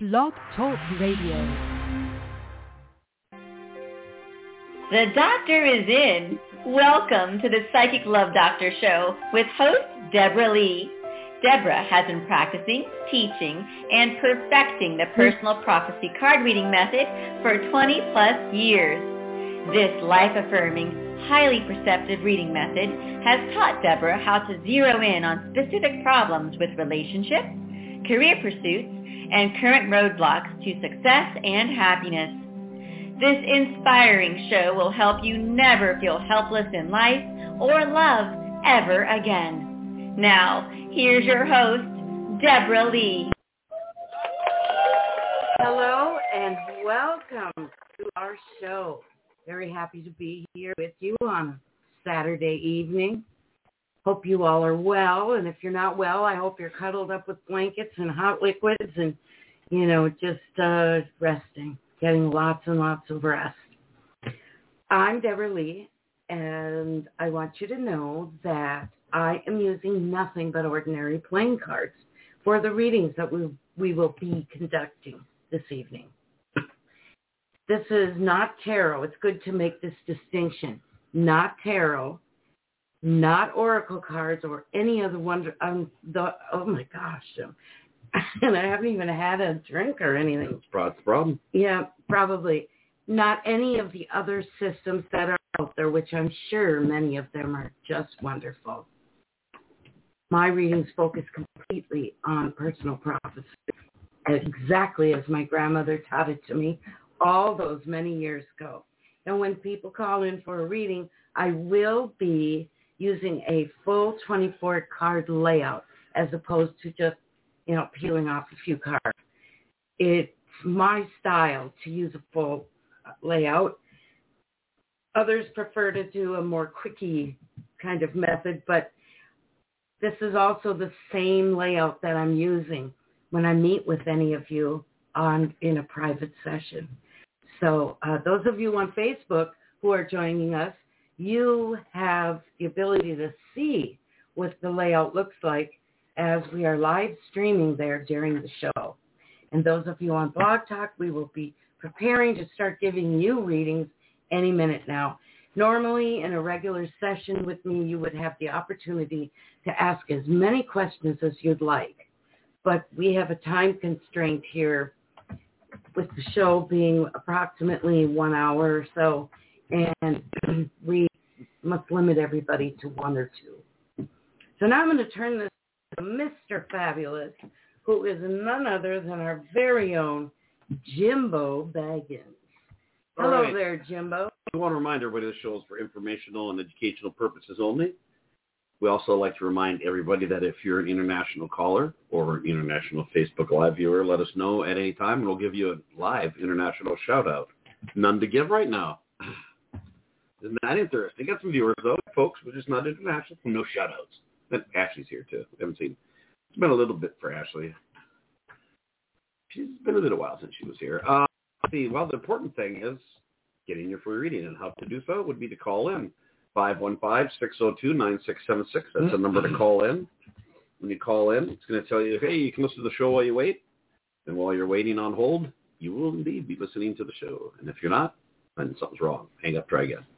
Blog Talk Radio. The doctor is in. Welcome to the Psychic Love Doctor Show with host Deborah Lee. Deborah has been practicing, teaching, and perfecting the personal prophecy card reading method for 20 plus years. This life-affirming, highly perceptive reading method has taught Deborah how to zero in on specific problems with relationships, career pursuits, and current roadblocks to success and happiness. This inspiring show will help you never feel helpless in life or love ever again. Now, here's your host, Deborah Lee. Hello and welcome to our show. Very happy to be here with you on a Saturday evening. Hope you all are well, and if you're not well, I hope you're cuddled up with blankets and hot liquids and, just resting, getting lots and lots of rest. I'm Deborah Lee, and I want you to know that I am using nothing but ordinary playing cards for the readings that we will be conducting this evening. This is not tarot. It's good to make this distinction. Not tarot, not oracle cards, or any other wonder. Oh my gosh! And I haven't even had a drink or anything. That's the problem. Yeah, probably not any of the other systems that are out there, which I'm sure many of them are just wonderful. My readings focus completely on personal prophecy, exactly as my grandmother taught it to me all those many years ago. And when people call in for a reading, I will be using a full 24-card layout as opposed to just, peeling off a few cards. It's my style to use a full layout. Others prefer to do a more quickie kind of method, but this is also the same layout that I'm using when I meet with any of you in a private session. So those of you on Facebook who are joining us, you have the ability to see what the layout looks like as we are live streaming there during the show. And those of you on Blog Talk, we will be preparing to start giving you readings any minute now. Normally, in a regular session with me, you would have the opportunity to ask as many questions as you'd like. But we have a time constraint here with the show being approximately 1 hour or so, and we must limit everybody to one or two. So now I'm going to turn this to Mr. Fabulous, who is none other than our very own Jimbo Baggins. Hello there, Jimbo. I want to remind everybody this show is for informational and educational purposes only. We also like to remind everybody that if you're an international caller or an international Facebook Live viewer, let us know at any time, and we'll give you a live international shout-out. None to give right now. Isn't that interesting? Got some viewers, though, folks, but just not international. No shout-outs. And Ashley's here, too. I haven't seen. It's been a little bit for Ashley. She's been a little while since she was here. The important thing is getting your free reading, and how to do so would be to call in. 515-602-9676. That's the number to call in. When you call in, it's going to tell you, hey, you can listen to the show while you wait. And while you're waiting on hold, you will indeed be listening to the show. And if you're not, then something's wrong. Hang up, try again.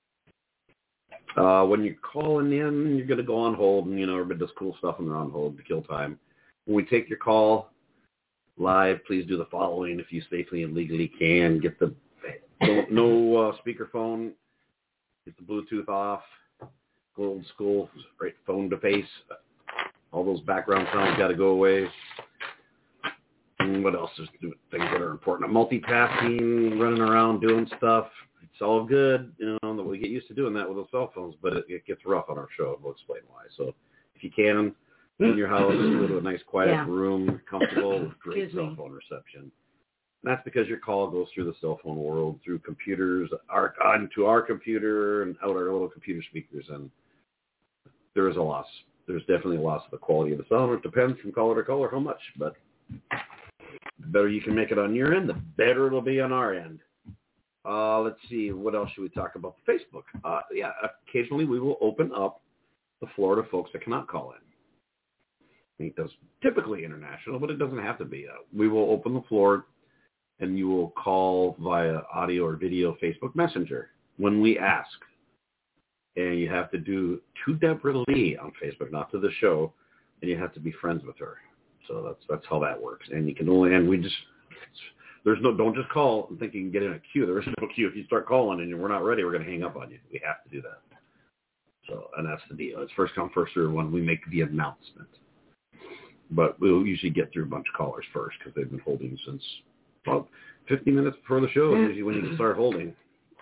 When you're calling in, you're going to go on hold. And, everybody does cool stuff when they're on hold to kill time. When we take your call live, please do the following. If you safely and legally can, get the no speakerphone. Get the Bluetooth off, go old school, right phone to face. All those background sounds got to go away. And what else? There's things that are important. Multitasking, running around, doing stuff. It's all good. We get used to doing that with those cell phones, but it gets rough on our show. We'll explain why. So if you can, in your house, go to a nice quiet room, comfortable, with great cell phone reception. That's because your call goes through the cell phone world, through computers, onto our computer, and out our little computer speakers. And there is a loss. There's definitely a loss of the quality of the sound. It depends from caller to caller how much. But the better you can make it on your end, the better it'll be on our end. Let's see. What else should we talk about? Facebook. Occasionally we will open up the floor to folks that cannot call in. He does typically international, but it doesn't have to be. We will open the floor, and you will call via audio or video Facebook Messenger when we ask. And you have to do to Deborah Lee on Facebook, not to the show, and you have to be friends with her. So that's how that works. And you can only, and we just, don't just call and think you can get in a queue. There is no queue. If you start calling and we're not ready, we're going to hang up on you. We have to do that. So, and that's the deal. It's first come, first serve when we make the announcement. But we'll usually get through a bunch of callers first because they've been holding since about 50 minutes before the show, usually when you can start holding.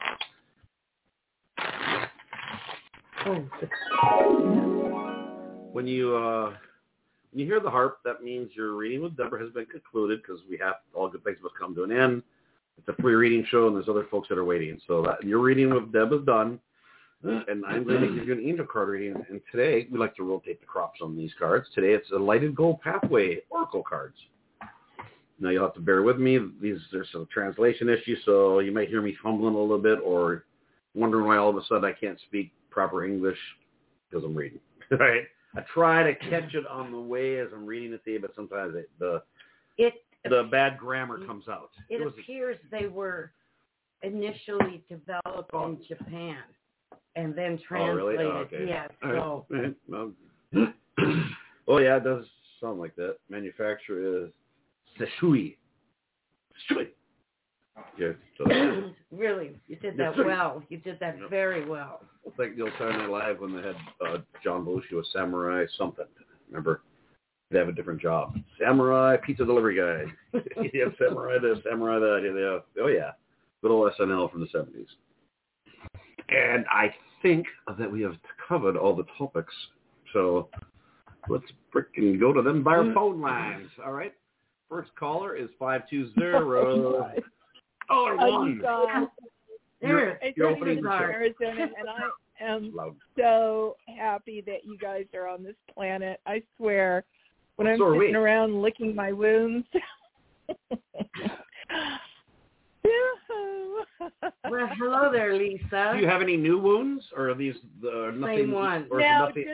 When you hear the harp, that means your reading with Deborah has been concluded because we have all good things must come to an end. It's a free reading show, and there's other folks that are waiting. So that your reading with Deb is done, and I'm going to give you an angel card reading. And today we like to rotate the crops on these cards. Today it's a Lighted Gold Pathway Oracle cards. Now you'll have to bear with me. There's some translation issues, so you might hear me fumbling a little bit or wondering why all of a sudden I can't speak proper English because I'm reading. Right? I try to catch it on the way as I'm reading it to you, but sometimes the bad grammar comes out. It appears they were initially developed in Japan and then translated. Oh, really? Oh, okay. Yes. All right. Well, oh, yeah, it does sound like that. Manufacturer is Seshui. Seshui. Yeah, so really, you did that well. You did that very well. It's like the old Saturday Night Live when they had John Belushi was Samurai something. Remember? They have a different job. Samurai pizza delivery guy. You have Samurai this, Samurai that. Oh, yeah. Good old SNL from the 70s. And I think that we have covered all the topics. So let's frickin' go to them by our phone lines. All right? First caller is 520. Oh, one. There. It's Arizona, and I am so happy that you guys are on this planet. I swear, when I'm sitting around licking my wounds. Well, hello there, Lisa. Do you have any new wounds, or are these nothing? Same one. Or no, nothing?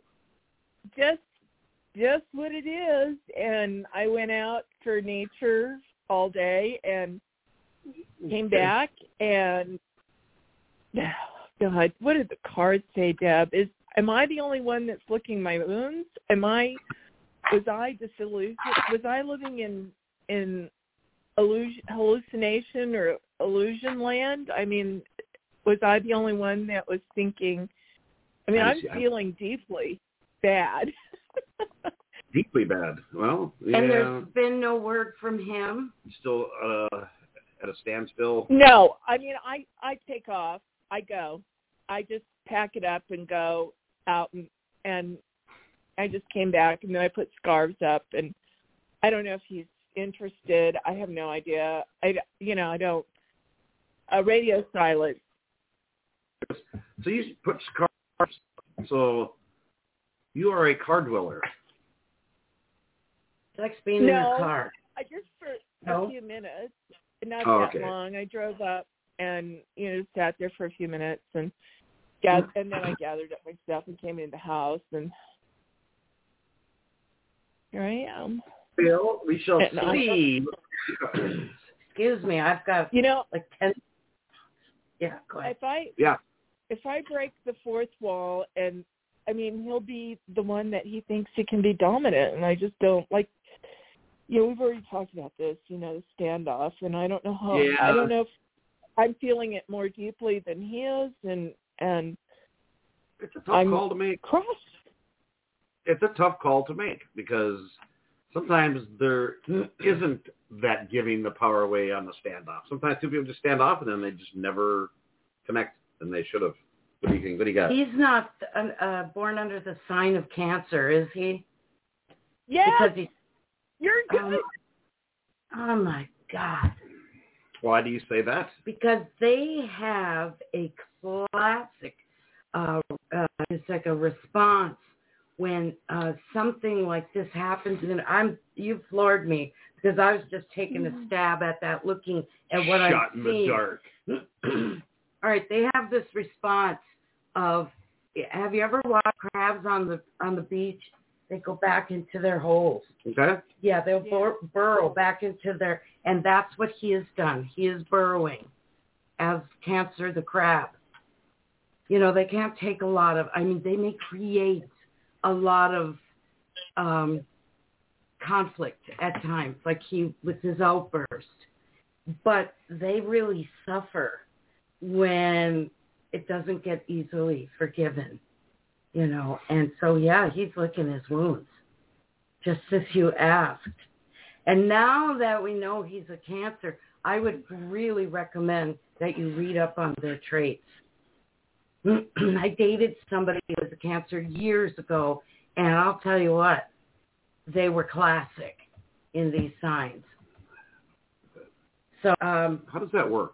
Just what it is. And I went out for nature all day and came back, and God, what did the card say, Deb? Am I the only one that's licking my wounds? Was I disillusioned? Was I living in hallucination or illusion land? I mean, was I the only one that was thinking? I mean, I'm feeling deeply bad. Deeply bad. Well, yeah. And there's been no word from him? Still at a standstill? No. I mean, I take off. I go. I just pack it up and go out, and I just came back, and then I put scarves up, and I don't know if he's interested. I have no idea. I don't. Radio silence. So you put scarves. So you are a car dweller. It's like being in a car. I just for a few minutes, not that long. I drove up and sat there for a few minutes, and then I gathered up my stuff and came into the house, and here I am. Bill, we shall see. Excuse me, I've got like 10. Yeah, go ahead. If I break the fourth wall, and I mean, he'll be the one that he thinks he can be dominant, and I just don't like. We've already talked about this, the standoff, and I don't know how. Yeah. I don't know if I'm feeling it more deeply than he is, and it's a tough call to make. Crushed. It's a tough call to make because sometimes there isn't that giving the power away on the standoff. Sometimes two people just stand off and then they just never connect, and they should have. What do you think? What do you got? He's not born under the sign of Cancer, is he? Yeah. Because you're good. Oh my God. Why do you say that? Because they have a classic, it's like a response when something like this happens, and you floored me because I was just taking a stab at that, looking at what I'm seeing. Shot in the dark. All right, they have this response of, have you ever watched crabs on the beach? they go back into their holes. Okay. Yeah, they'll burrow back into their, and that's what he has done. He is burrowing as Cancer the crab. You know, they can't take a lot of, I mean, they may create a lot of conflict at times, like he with his outburst. But they really suffer when it doesn't get easily forgiven, you know. And so, yeah, he's licking his wounds, just as you asked. And now that we know he's a Cancer, I would really recommend that you read up on their traits. I dated somebody who was a Cancer years ago, and I'll tell you what, they were classic in these signs. So, how does that work?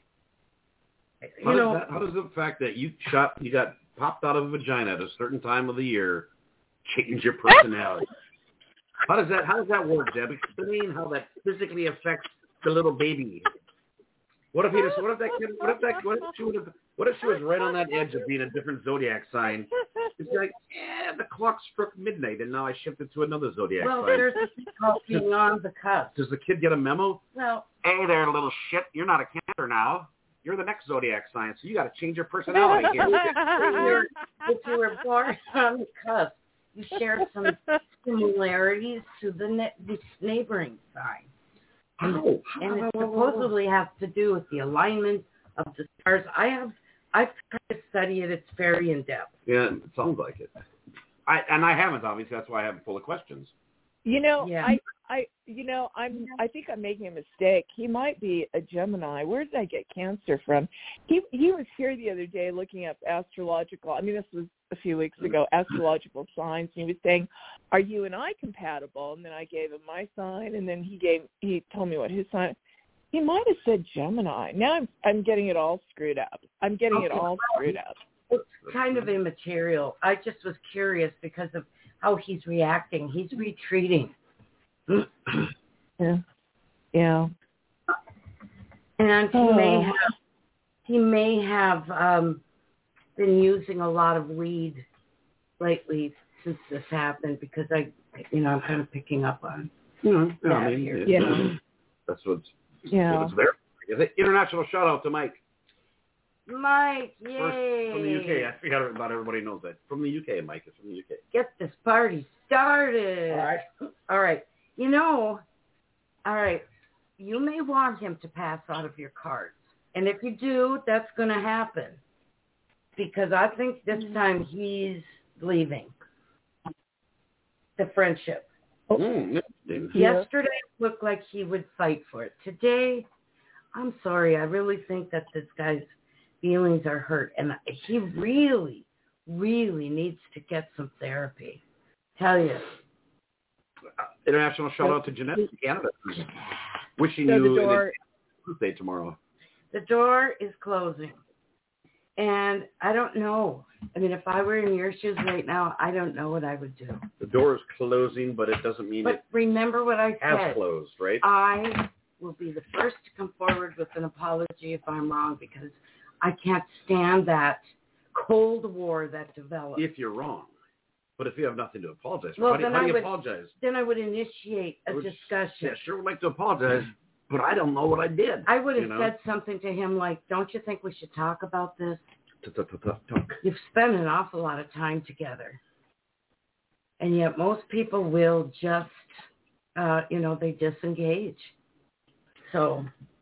How does the fact that you got popped out of a vagina at a certain time of the year change your personality? How does that work, Deb? Explain how that physically affects the little baby. What if she was right on that edge of being a different zodiac sign? It's like, the clock struck midnight, and now I shifted to another zodiac sign. Well, there's a thing called being on the cusp. Does the kid get a memo? Well, hey there, little shit, you're not a Cancer now. You're the next zodiac sign, so you got to change your personality here. If you were born on the cusp, you share some similarities to the neighboring sign. And it supposedly has to do with the alignment of the stars. I've tried to study it. It's very in-depth. Yeah, it sounds like it. I haven't, obviously. That's why I have it full of questions. You know, yeah. I think I'm making a mistake. He might be a Gemini. Where did I get Cancer from? He was here the other day looking up astrological. I mean, this was a few weeks ago. Astrological signs. And he was saying, "Are you and I compatible?" And then I gave him my sign, and then he told me what his sign. He might have said Gemini. Now I'm getting it all screwed up. It's kind of immaterial. I just was curious because of how he's reacting. He's retreating. Yeah. And he may have been using a lot of weed lately since this happened, because I'm kind of picking up on that here. Yeah. That's what's there. International shout out to Mike. Mike, yay! First, from the UK. I forgot about everybody knows that. From the UK, Mike is from the UK. Get this party started. All right. All right. You may want him to pass out of your cards. And if you do, that's going to happen. Because I think this time he's leaving the friendship. Yesterday it looked like he would fight for it. Today, I'm sorry. I really think that this guy's feelings are hurt. And he really, really needs to get some therapy. Tell you. International shout out to Jeanette in Canada. Wishing you a birthday tomorrow. The door is closing. And I don't know. I mean, if I were in your shoes right now, I don't know what I would do. The door is closing, but it doesn't mean But remember what I said. has closed, right? I will be the first to come forward with an apology if I'm wrong, because I can't stand that Cold War that developed. If you're wrong. But if you have nothing to apologize for, well, how do you apologize? Then I would initiate a discussion. Yeah, sure would like to apologize, but I don't know what I did. I would have said something to him like, don't you think we should talk about this? Talk. You've spent an awful lot of time together. And yet most people will just, they disengage. So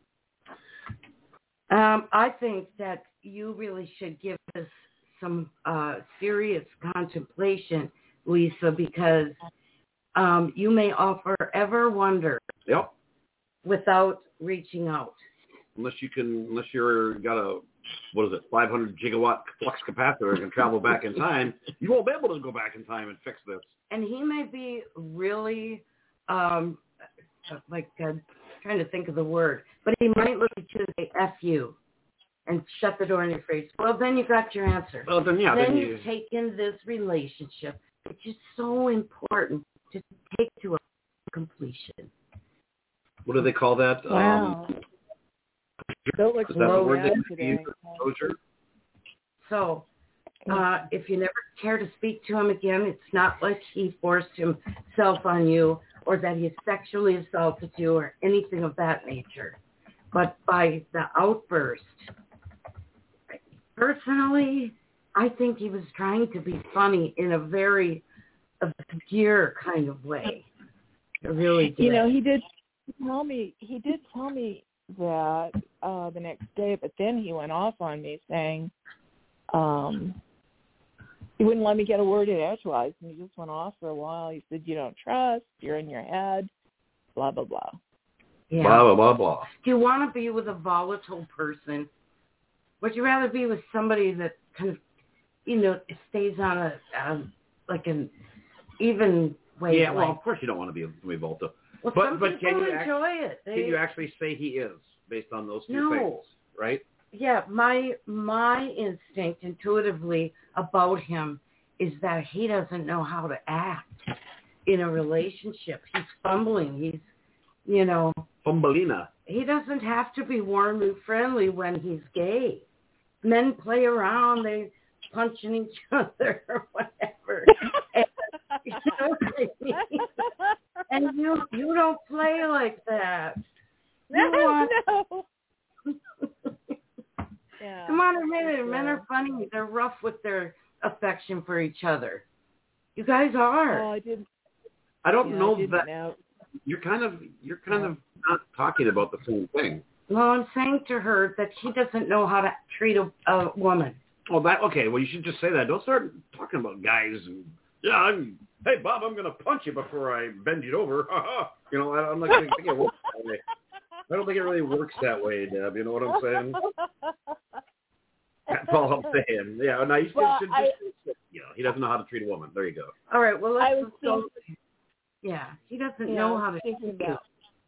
I think that you really should give this some serious contemplation, Lisa, because you may forever wonder without reaching out. Unless you're got a 500 gigawatt flux capacitor and can travel back in time, you won't be able to go back in time and fix this. And he may be really trying to think of the word, but he might look at you and say, F you. And shut the door in your face. Well, then you got your answer. Well, then you've taken this relationship, which is so important, to take to a completion. What do they call that? Wow. Don't look low today. Closure? So, If you never care to speak to him again, it's not like he forced himself on you or that he sexually assaulted you or anything of that nature. But by the outburst, personally, I think he was trying to be funny in a very obscure kind of way. I really did. You know, he did tell me that the next day, but then he went off on me saying he wouldn't let me get a word in edgewise, and he just went off for a while. He said, "You don't trust, you're in your head, blah, blah, blah." Yeah. Blah, blah, blah, blah. Do you want to be with a volatile person? Would you rather be with somebody that kind of, you know, stays on an even wavelength? Yeah, well, of course you don't want to be volatile. Well, but some people can you enjoy it. Can you actually say he is based on those two No. things, right? Yeah, my instinct intuitively about him is that he doesn't know how to act in a relationship. He's fumbling. He's, you know. Fumbelina. He doesn't have to be warm and friendly when he's gay. Men play around. They punching each other or whatever. And, you know what I mean? And you don't play like that. You want... No. Yeah. Come on, admit it. Men are funny. They're rough with their affection for each other. You guys are. Oh, I didn't. I don't Yeah, know I didn't that know. you're kind of not talking about the same thing. Well, I'm saying to her that she doesn't know how to treat a woman. Oh, that okay. Well, you should just say that. Don't start talking about guys and hey Bob, I'm going to punch you before I bend you over. You know, I'm not going to think it works that way. I don't think it really works that way, Deb. You know what I'm saying? That's all I'm saying. Yeah, no, you should just, you know, he doesn't know how to treat a woman. There you go. All right, well, let's go. Thinking, Yeah, he doesn't know how to treat you.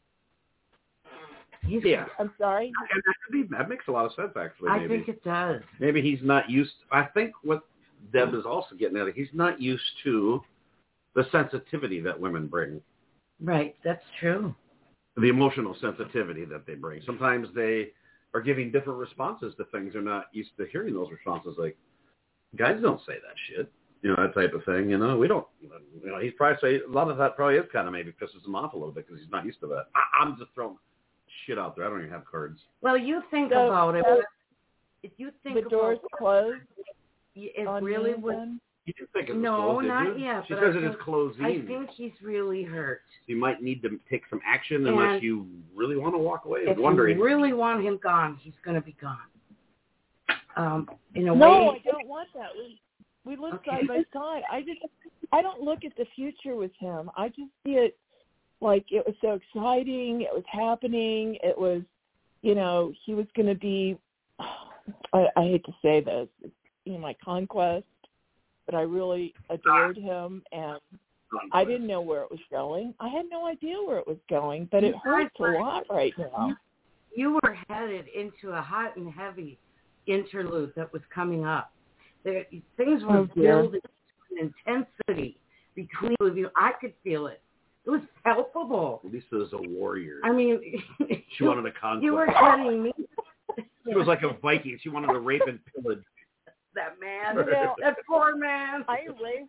Yeah. I'm sorry? And that makes a lot of sense, actually. I Maybe. think it does. Maybe he's not used. I think what Deb is also getting at, he's not used to the sensitivity that women bring. Right, that's true. The emotional sensitivity that they bring. Sometimes they are giving different responses to things. They're not used to hearing those responses. Like, guys don't say that shit. You know, that type of thing. You know, we don't. You know, he's probably say a lot of that probably is kind of maybe pisses him off a little bit because he's not used to that. I'm just throwing shit out there. I don't even have cards. Well, you think about it. If you think the door's closed, it really would. You didn't think it was No, closed, not did you? yet. She but says it is closing. I think he's really hurt. You might need to take some action unless you really want to walk away. If wondering. you really want him gone, he's going to be gone. In a no, way. I don't want that. We live side by side. I don't look at the future with him. I just see it like it was so exciting. It was happening. It was, you know, he was going to be. I hate to say this, you know, my conquest. But I really adored him, and I didn't know where it was going. I had no idea where it was going, but it hurts a lot right now. You were headed into a hot and heavy interlude that was coming up. Things were building to an intensity between the two of you. I could feel it. It was palpable. Lisa is a warrior. I mean, she wanted a conquest. You were heading me. She was like a Viking. She wanted to rape and pillage. That man, that poor man. I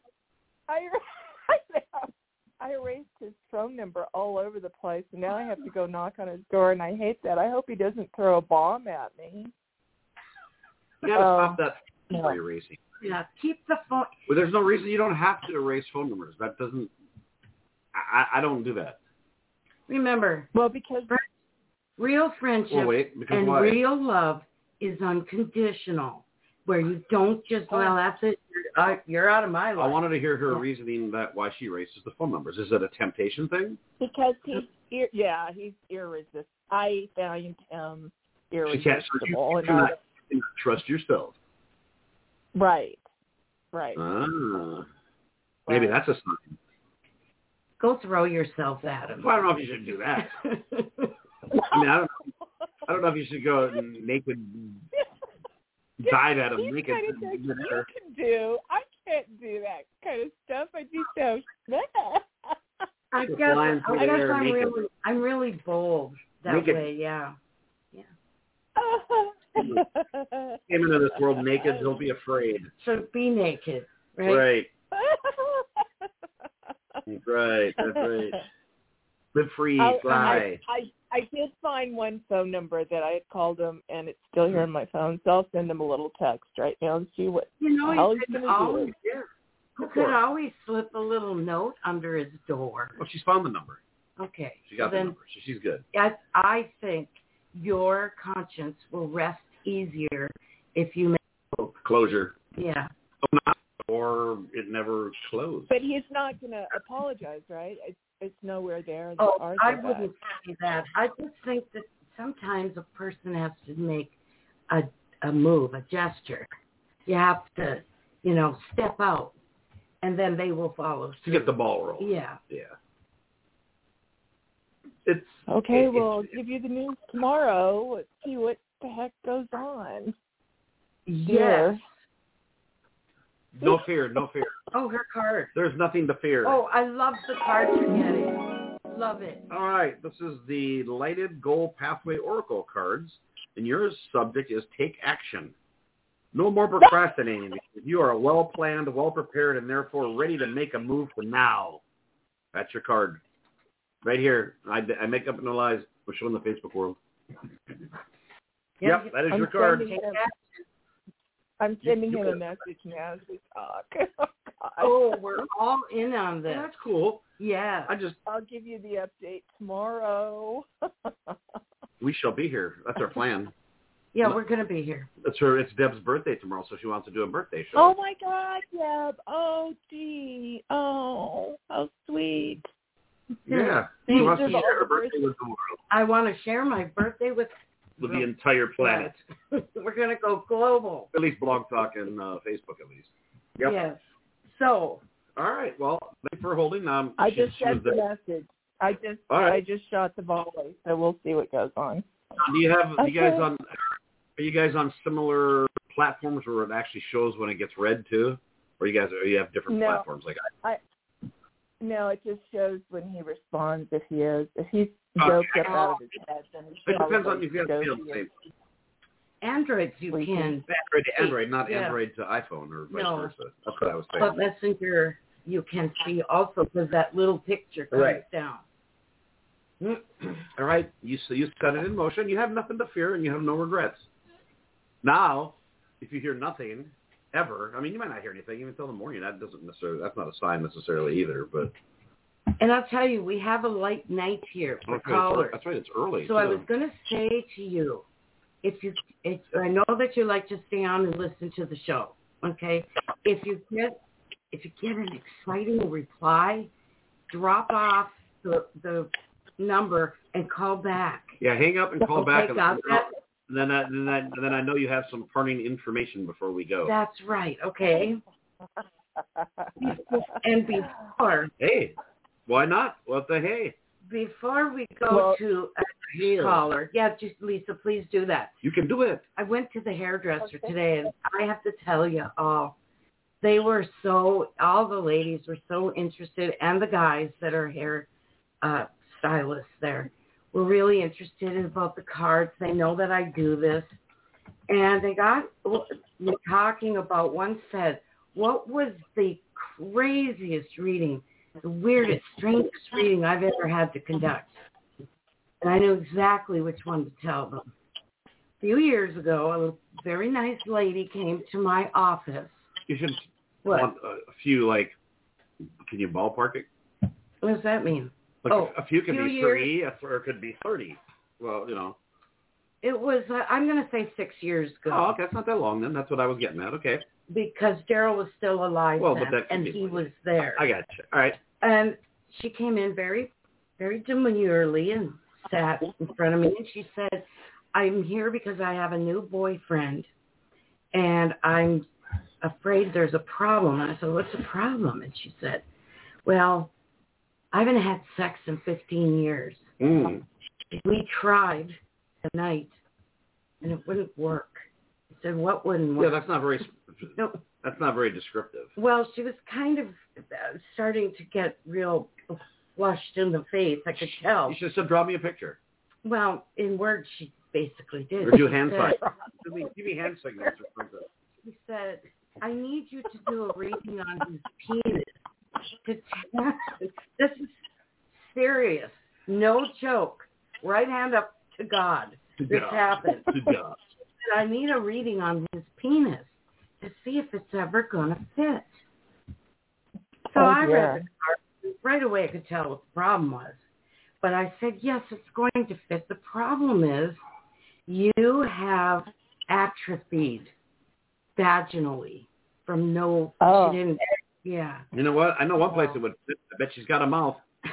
erased his phone number all over the place, and now I have to go knock on his door, and I hate that. I hope he doesn't throw a bomb at me. You gotta stop that before erasing. Yeah, keep the phone. Well, there's no reason you don't have to erase phone numbers. That doesn't. I don't do that. Remember, well, because real friendship and real love is unconditional. Where you don't just, well, that's it, you're out of my life. I wanted to hear her reasoning that why she erases the phone numbers. Is it a temptation thing? Because he's irresistible. I found him irresistible. You cannot trust yourself. Right. Maybe that's a sign. Go throw yourself at him. Well, I don't know if you should do that. I mean, I don't know if you should go naked. Died at him naked. You can do. I can't do that kind of stuff. I do so. I guess I'm really bold that way. Yeah. Came into this world naked. Don't be afraid. So be naked, right? Right. Right. That's right. Live free, fly. I did find one phone number that I had called him, and it's still here on my phone. So I'll send him a little text right now and see what the hell he's going to do. Yeah. You could always slip a little note under his door. Well, she's found the number. Okay. She got the number, so she's good. I think your conscience will rest easier if you make closure. Yeah. Or it never closed. But he's not going to apologize, right? It's nowhere there. I wouldn't say that. I just think that sometimes a person has to make a move, a gesture. You have to, step out, and then they will follow through. To get the ball rolling. Yeah. Yeah. I'll give you the news tomorrow. Let's see what the heck goes on. Yes. No fear, no fear. Oh, her card. There's nothing to fear. Oh, I love the card you're getting. Love it. All right, this is the Lighted Goal Pathway Oracle cards, and your subject is take action. No more procrastinating. You are well-planned, well-prepared, and therefore ready to make a move for now. That's your card. Right here. I make up no lies. We're showing the Facebook world. Yep, that is your card. I'm sending him a message now as we talk. Oh, we're all in on this. Well, that's cool. Yeah. I'll give you the update tomorrow. We shall be here. That's our plan. Yeah, we're going to be here. It's Deb's birthday tomorrow, so she wants to do a birthday show. Oh, my God, Deb. Oh, gee. Oh, how sweet. Yeah. She wants to share her birthday with the world. I want to share my birthday with the entire planet. We're going to go global. At least Blog Talk and Facebook, at least. Yep. Yes. So. All right. Well, thank you for holding. I just sent the message. I just shot the volley, so we'll see what goes on. Do you guys on similar platforms where it actually shows when it gets read too, or you have different platforms like No, it just shows when he responds. If he's joked up out of his head, then it depends on if you have the same. Androids you can. Android, not Android to iPhone or vice versa. That's what I was saying. But Messenger you can see also because that little picture comes down. All right, you set it in motion. You have nothing to fear, and you have no regrets. Now, if you hear nothing ever, I mean, you might not hear anything even until the morning. That's not a sign necessarily either. But and I'll tell you, we have a light night here for callers. That's right, it's early. So I was going to say to you, I know that you like to stay on and listen to the show. Okay, if you get an exciting reply, drop off the number and call back. Yeah, hang up and call back. Then I know you have some parting information before we go. That's right. Okay. And before. Hey, why not? What the hey? Before we go to a caller, just Lisa, please do that. You can do it. I went to the hairdresser today, and I have to tell you all the ladies were so interested, and the guys that are hair stylists there were really interested about the cards. They know that I do this. And they got talking about, one said, what was the craziest reading, the weirdest, strangest reading I've ever had to conduct? And I knew exactly which one to tell them. A few years ago, a very nice lady came to my office. You should want a few, can you ballpark it? What does that mean? A few could be 3, or it could be 30. Well, It was, I'm going to say 6 years ago. Oh, okay. That's not that long then. That's what I was getting at. Okay. Because Daryl was still alive then, and he was there. I got you. All right. And she came in very, very demurely and sat in front of me, and she said, I'm here because I have a new boyfriend, and I'm afraid there's a problem. And I said, what's the problem? And she said, well, I haven't had sex in 15 years. We tried tonight, and it wouldn't work. I said, what wouldn't work? Yeah, that's not very. No, that's not very descriptive. Well, she was kind of starting to get real flushed in the face. I could tell. You should have said, draw me a picture. Well, in words, she basically did. Or do hand signs. Give me hand signals or something. He said, I need you to do a reading on his penis. This is serious. No joke. Right hand up to God. This happened. To God. He said, I need a reading on his penis to see if it's ever going to fit. So I read the card. Right away I could tell what the problem was. But I said, yes, it's going to fit. The problem is you have atrophied vaginally from she didn't, yeah. You know what? I know one place that would fit. I bet she's got a mouth.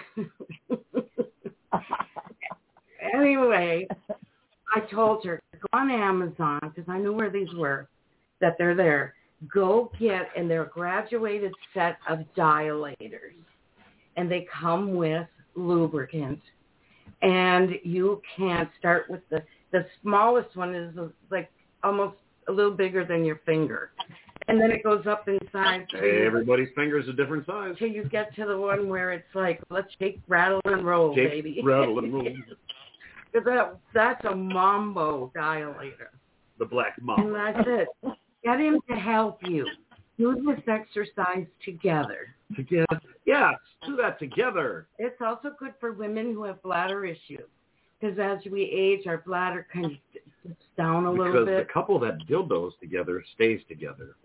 Anyway, I told her, go on Amazon, because I knew where these were, that they're there. Go get, and they're a graduated set of dilators. And they come with lubricant. And you can start with the smallest one is like almost a little bigger than your finger. And then it goes up inside. Everybody's finger's a different size. Till you get to the one where it's like, let's shake, rattle, and roll, baby. Rattle and roll. That's a mambo dilator. The black mambo. And that's it. Get him to help you. Do this exercise together. Together? Yeah, do that together. It's also good for women who have bladder issues. Because as we age, our bladder kind of dips down a little bit. Because the couple that dildos together stays together.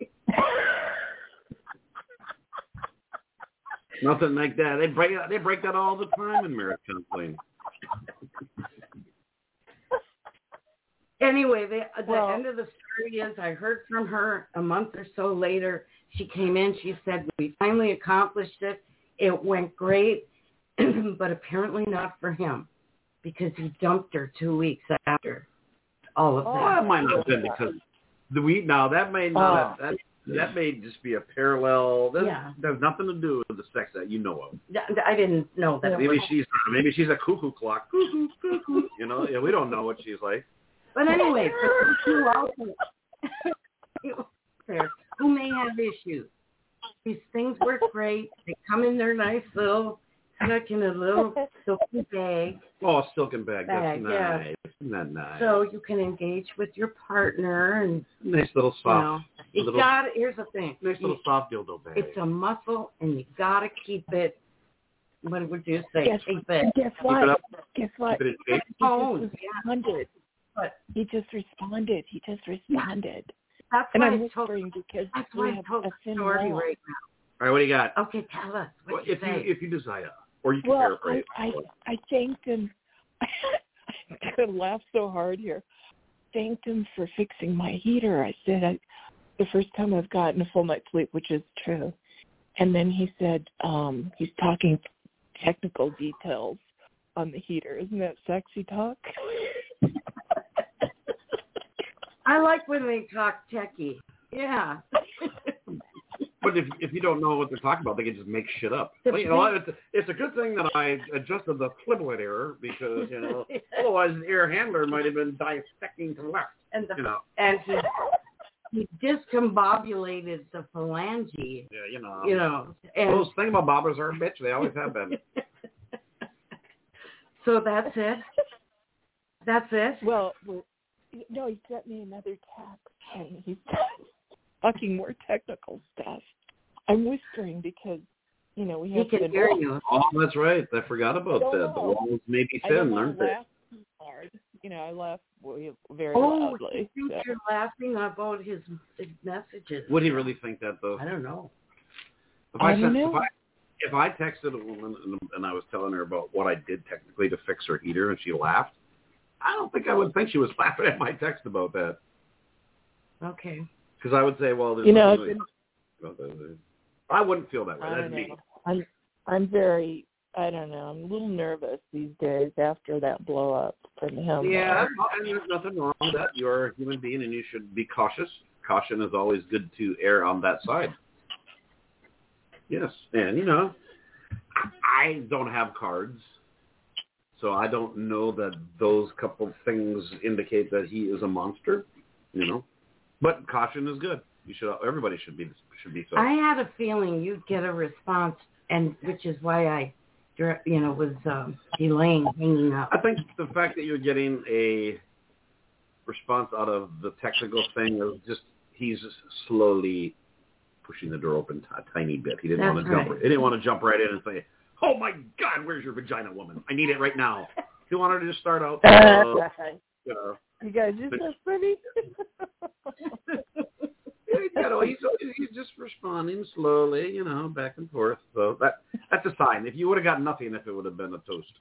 Nothing like that. They break that all the time in marriage counseling. Anyway, the end of the story is I heard from her a month or so later. She came in. She said, we finally accomplished it. It went great, but apparently not for him because he dumped her 2 weeks after all of that. That might not have been because that may not have, that may just be a parallel. There's nothing to do with the sex that you know of. I didn't know that. Maybe she's a cuckoo clock. Cuckoo, cuckoo. You know, we don't know what she's like. But anyway, for you also who may have issues. These things work great. They come in their nice little, stuck in a little silken bag. Oh, a silken bag. That's nice. Yeah. Isn't that nice? So you can engage with your partner and nice little soft. Here's the thing. Nice little soft dildo bag. It's a muscle, and you got to keep it. What would you say? Keep it. Guess what? Keep it up. Guess what? Keep it in shape. He just responded. He just responded. That's and why I'm whispering because we have a thin wall. Right now. All right, what do you got? Okay, tell us. What you say? If you desire, or you can paraphrase. I thanked him. I'm going to laugh so hard here. Thanked him for fixing my heater. I said, the first time I've gotten a full night's sleep, which is true. And then he said, he's talking technical details on the heater. Isn't that sexy talk? I like when they talk techie. Yeah. But if you don't know what they're talking about, they can just make shit up. Well, it's a good thing that I adjusted the Fliblet error because, otherwise the air handler might have been dissecting to the left. And he discombobulated the phalange. Yeah, and those thingamabobbers are a bitch. They always have been. So that's it? That's it? Well, no, he sent me another text, and he's talking more technical stuff. I'm whispering because, we have he can hear you. Oh, that's right. I forgot about that. The walls may be thin, aren't they? Hard. I laugh very loudly. I think you're laughing about his messages. Would he really think that, though? I don't know. If I texted a woman and I was telling her about what I did technically to fix her heater and she laughed, I don't think I would think she was laughing at my text about that. Okay. Because I would say, well, there's I wouldn't feel that way. That's me. I'm very, I don't know, I'm a little nervous these days after that blow up from him. Yeah, and there's nothing wrong with that. You're a human being and you should be cautious. Caution is always good to err on that side. Yes, and I don't have cards, so I don't know that those couple things indicate that he is a monster. But caution is good. Everybody should be so. I had a feeling you'd get a response, and which is why I was delaying, hanging up. I think the fact that you're getting a response out of the technical thing is just he's just slowly pushing the door open a tiny bit. He didn't want to jump. He didn't want to jump right in and say, "Oh my God, where's your vagina, woman? I need it right now." He wanted to just start out. You guys are so funny. He's just responding slowly, back and forth. So that's a sign. If you would have got nothing, if it would have been a toast,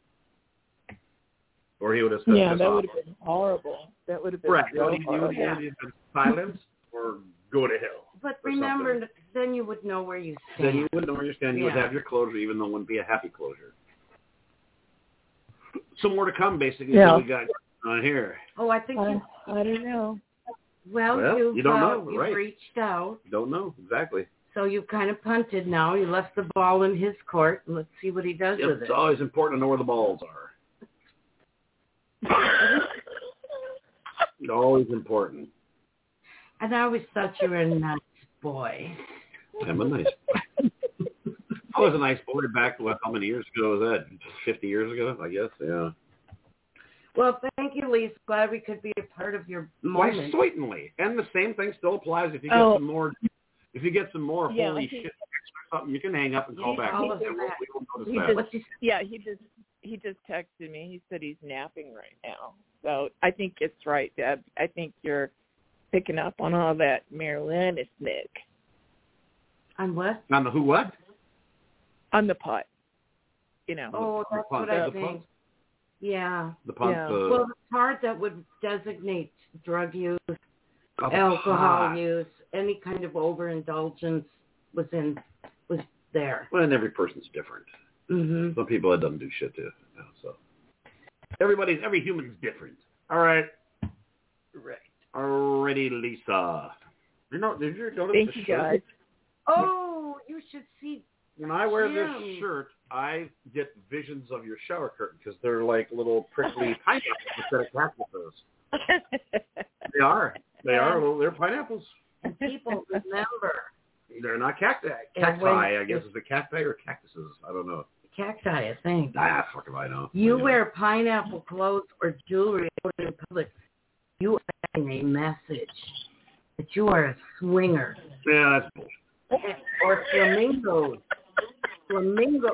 or he would have said, "Yeah, that would have been horrible. That would have been right. So You would have been silence or go to hell." But remember, then you would know where you stand. Then you would know where you stand. You would have your closure, even though it wouldn't be a happy closure. Some more to come, basically. Yeah. What we got on here. Oh, I think I don't know. Well, you don't know, you've right? reached out. Don't know exactly. So you've kind of punted now. You left the ball in his court. Let's see what he does with it. It's always important to know where the balls are. Always important. And I always thought you were a nice boy. I'm a nice boy. I was a nice boy back, how many years ago was that? 50 years ago, I guess, yeah. Well, thank you, Lisa. Glad we could be a part of your moment. Why, certainly. And the same thing still applies if you get some more. If you get some more holy shit text or something, you can hang up and call back. We will notice that. He just texted me. He said he's napping right now. So I think it's right, Deb. I think you're picking up on all that marijuana snick. On what? On the who what? On the pot. Oh, that's what I think. Punt? Yeah. The punt. Yeah. Well, the part that would designate drug use, alcohol use, any kind of overindulgence was there. Well, and every person's different. Mm-hmm. Some people it doesn't do shit to. So every human's different. All right. Right. Alrighty, Lisa. Did you notice Thank the you, shirt? guys. Oh, you should see. When I wear this shirt, I get visions of your shower curtain because they're like little prickly pineapples instead of cactuses. They are. They're pineapples. And people remember. They're not cacti. I guess. Is it cacti or cactuses? I don't know. Cacti, I think. Fuck if I know. You wear pineapple clothes or jewelry out in public, you are sending a message that you are a swinger. Yeah, that's bullshit. Or flamingos. Flamingos.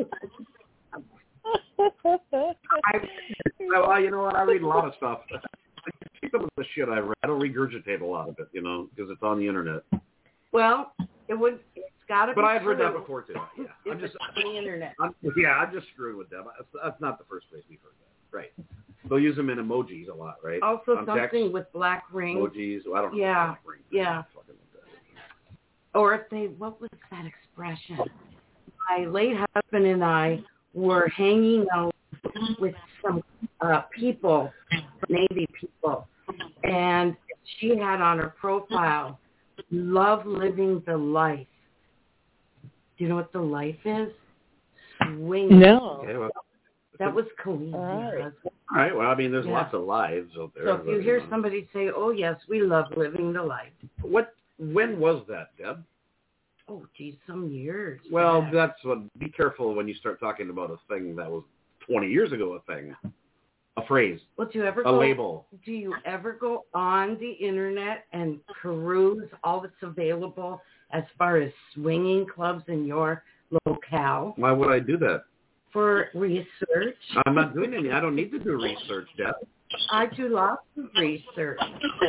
Well, you know what? I read a lot of stuff. Some of the shit I read, I don't regurgitate a lot of it, because it's on the internet. Well, it's got to be. But I've true. read that before too. Yeah, I'm just on the internet. I'm just screwing with them. That's not the first place we've heard that. Right. They'll use them in emojis a lot, right? Also, on something text, with black rings. emojis. Well, I don't know. Yeah. Black rings. Yeah. Or if what was that expression? My late husband and I were hanging out with some people, Navy people, and she had on her profile, "Love living the life." Do you know what the life is? Swinging. No. Okay, well, that was Colleen. All right. Well, I mean, there's lots of lives out there. So if you hear somebody say, "Oh yes, we love living the life," when was that, Deb? Oh, geez, some years. Well, back. that's what. Be careful when you start talking about a thing that was 20 years ago. A thing, a phrase. Well, label. Do you ever go on the internet and peruse all that's available as far as swinging clubs in your locale? Why would I do that? For research. I'm not doing any. I don't need to do research, Deb. I do lots of research.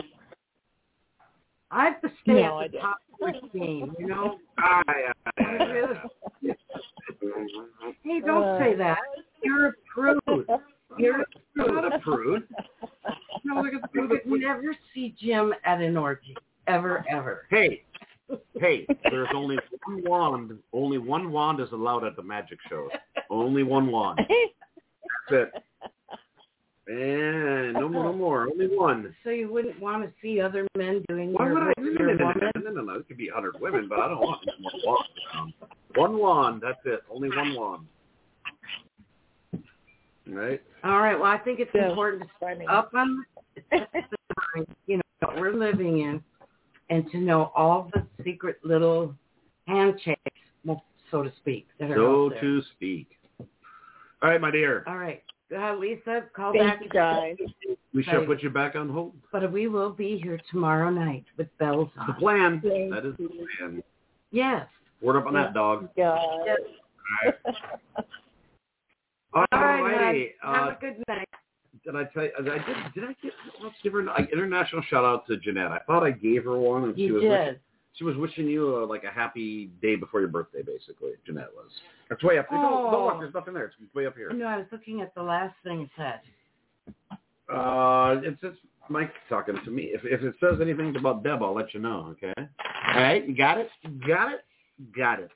I have to stay at the top of the game, Hey, don't say that. You're a prude. You're not a prude. No, I could never see Jim at an orgy. Ever, ever. Hey, there's only one wand. Only one wand is allowed at the magic show. Only one wand. That's it. And no more. Only one. So you wouldn't want to see other men doing Why would I? your woman? No. It could be 100 women, but I don't want one wand. One wand. That's it. Only one wand. Right. All right. Well, I think it's important to start up on the time, what we're living in, and to know all the secret little handshakes, well, so to speak, that are out there. So to speak. All right, my dear. All right. Lisa, call Thank back. you, guys. We shall put you back on hold. But we will be here tomorrow night with bells on. The plan. Thank That is the you. plan. Yes. Word up on that, dog. God. All All right, righty. have a good night. Did I tell you? Did I get? Let's give her an international shout out to Jeanette. I thought I gave her one, and You did. she was wishing you like a happy day before your birthday, basically. Jeanette was. It's way up. Don't look. There's nothing there. It's way up here. No, I was looking at the last thing it said. It's just Mike talking to me. If it says anything about Deb, I'll let you know. Okay. All right. You got it. Got it.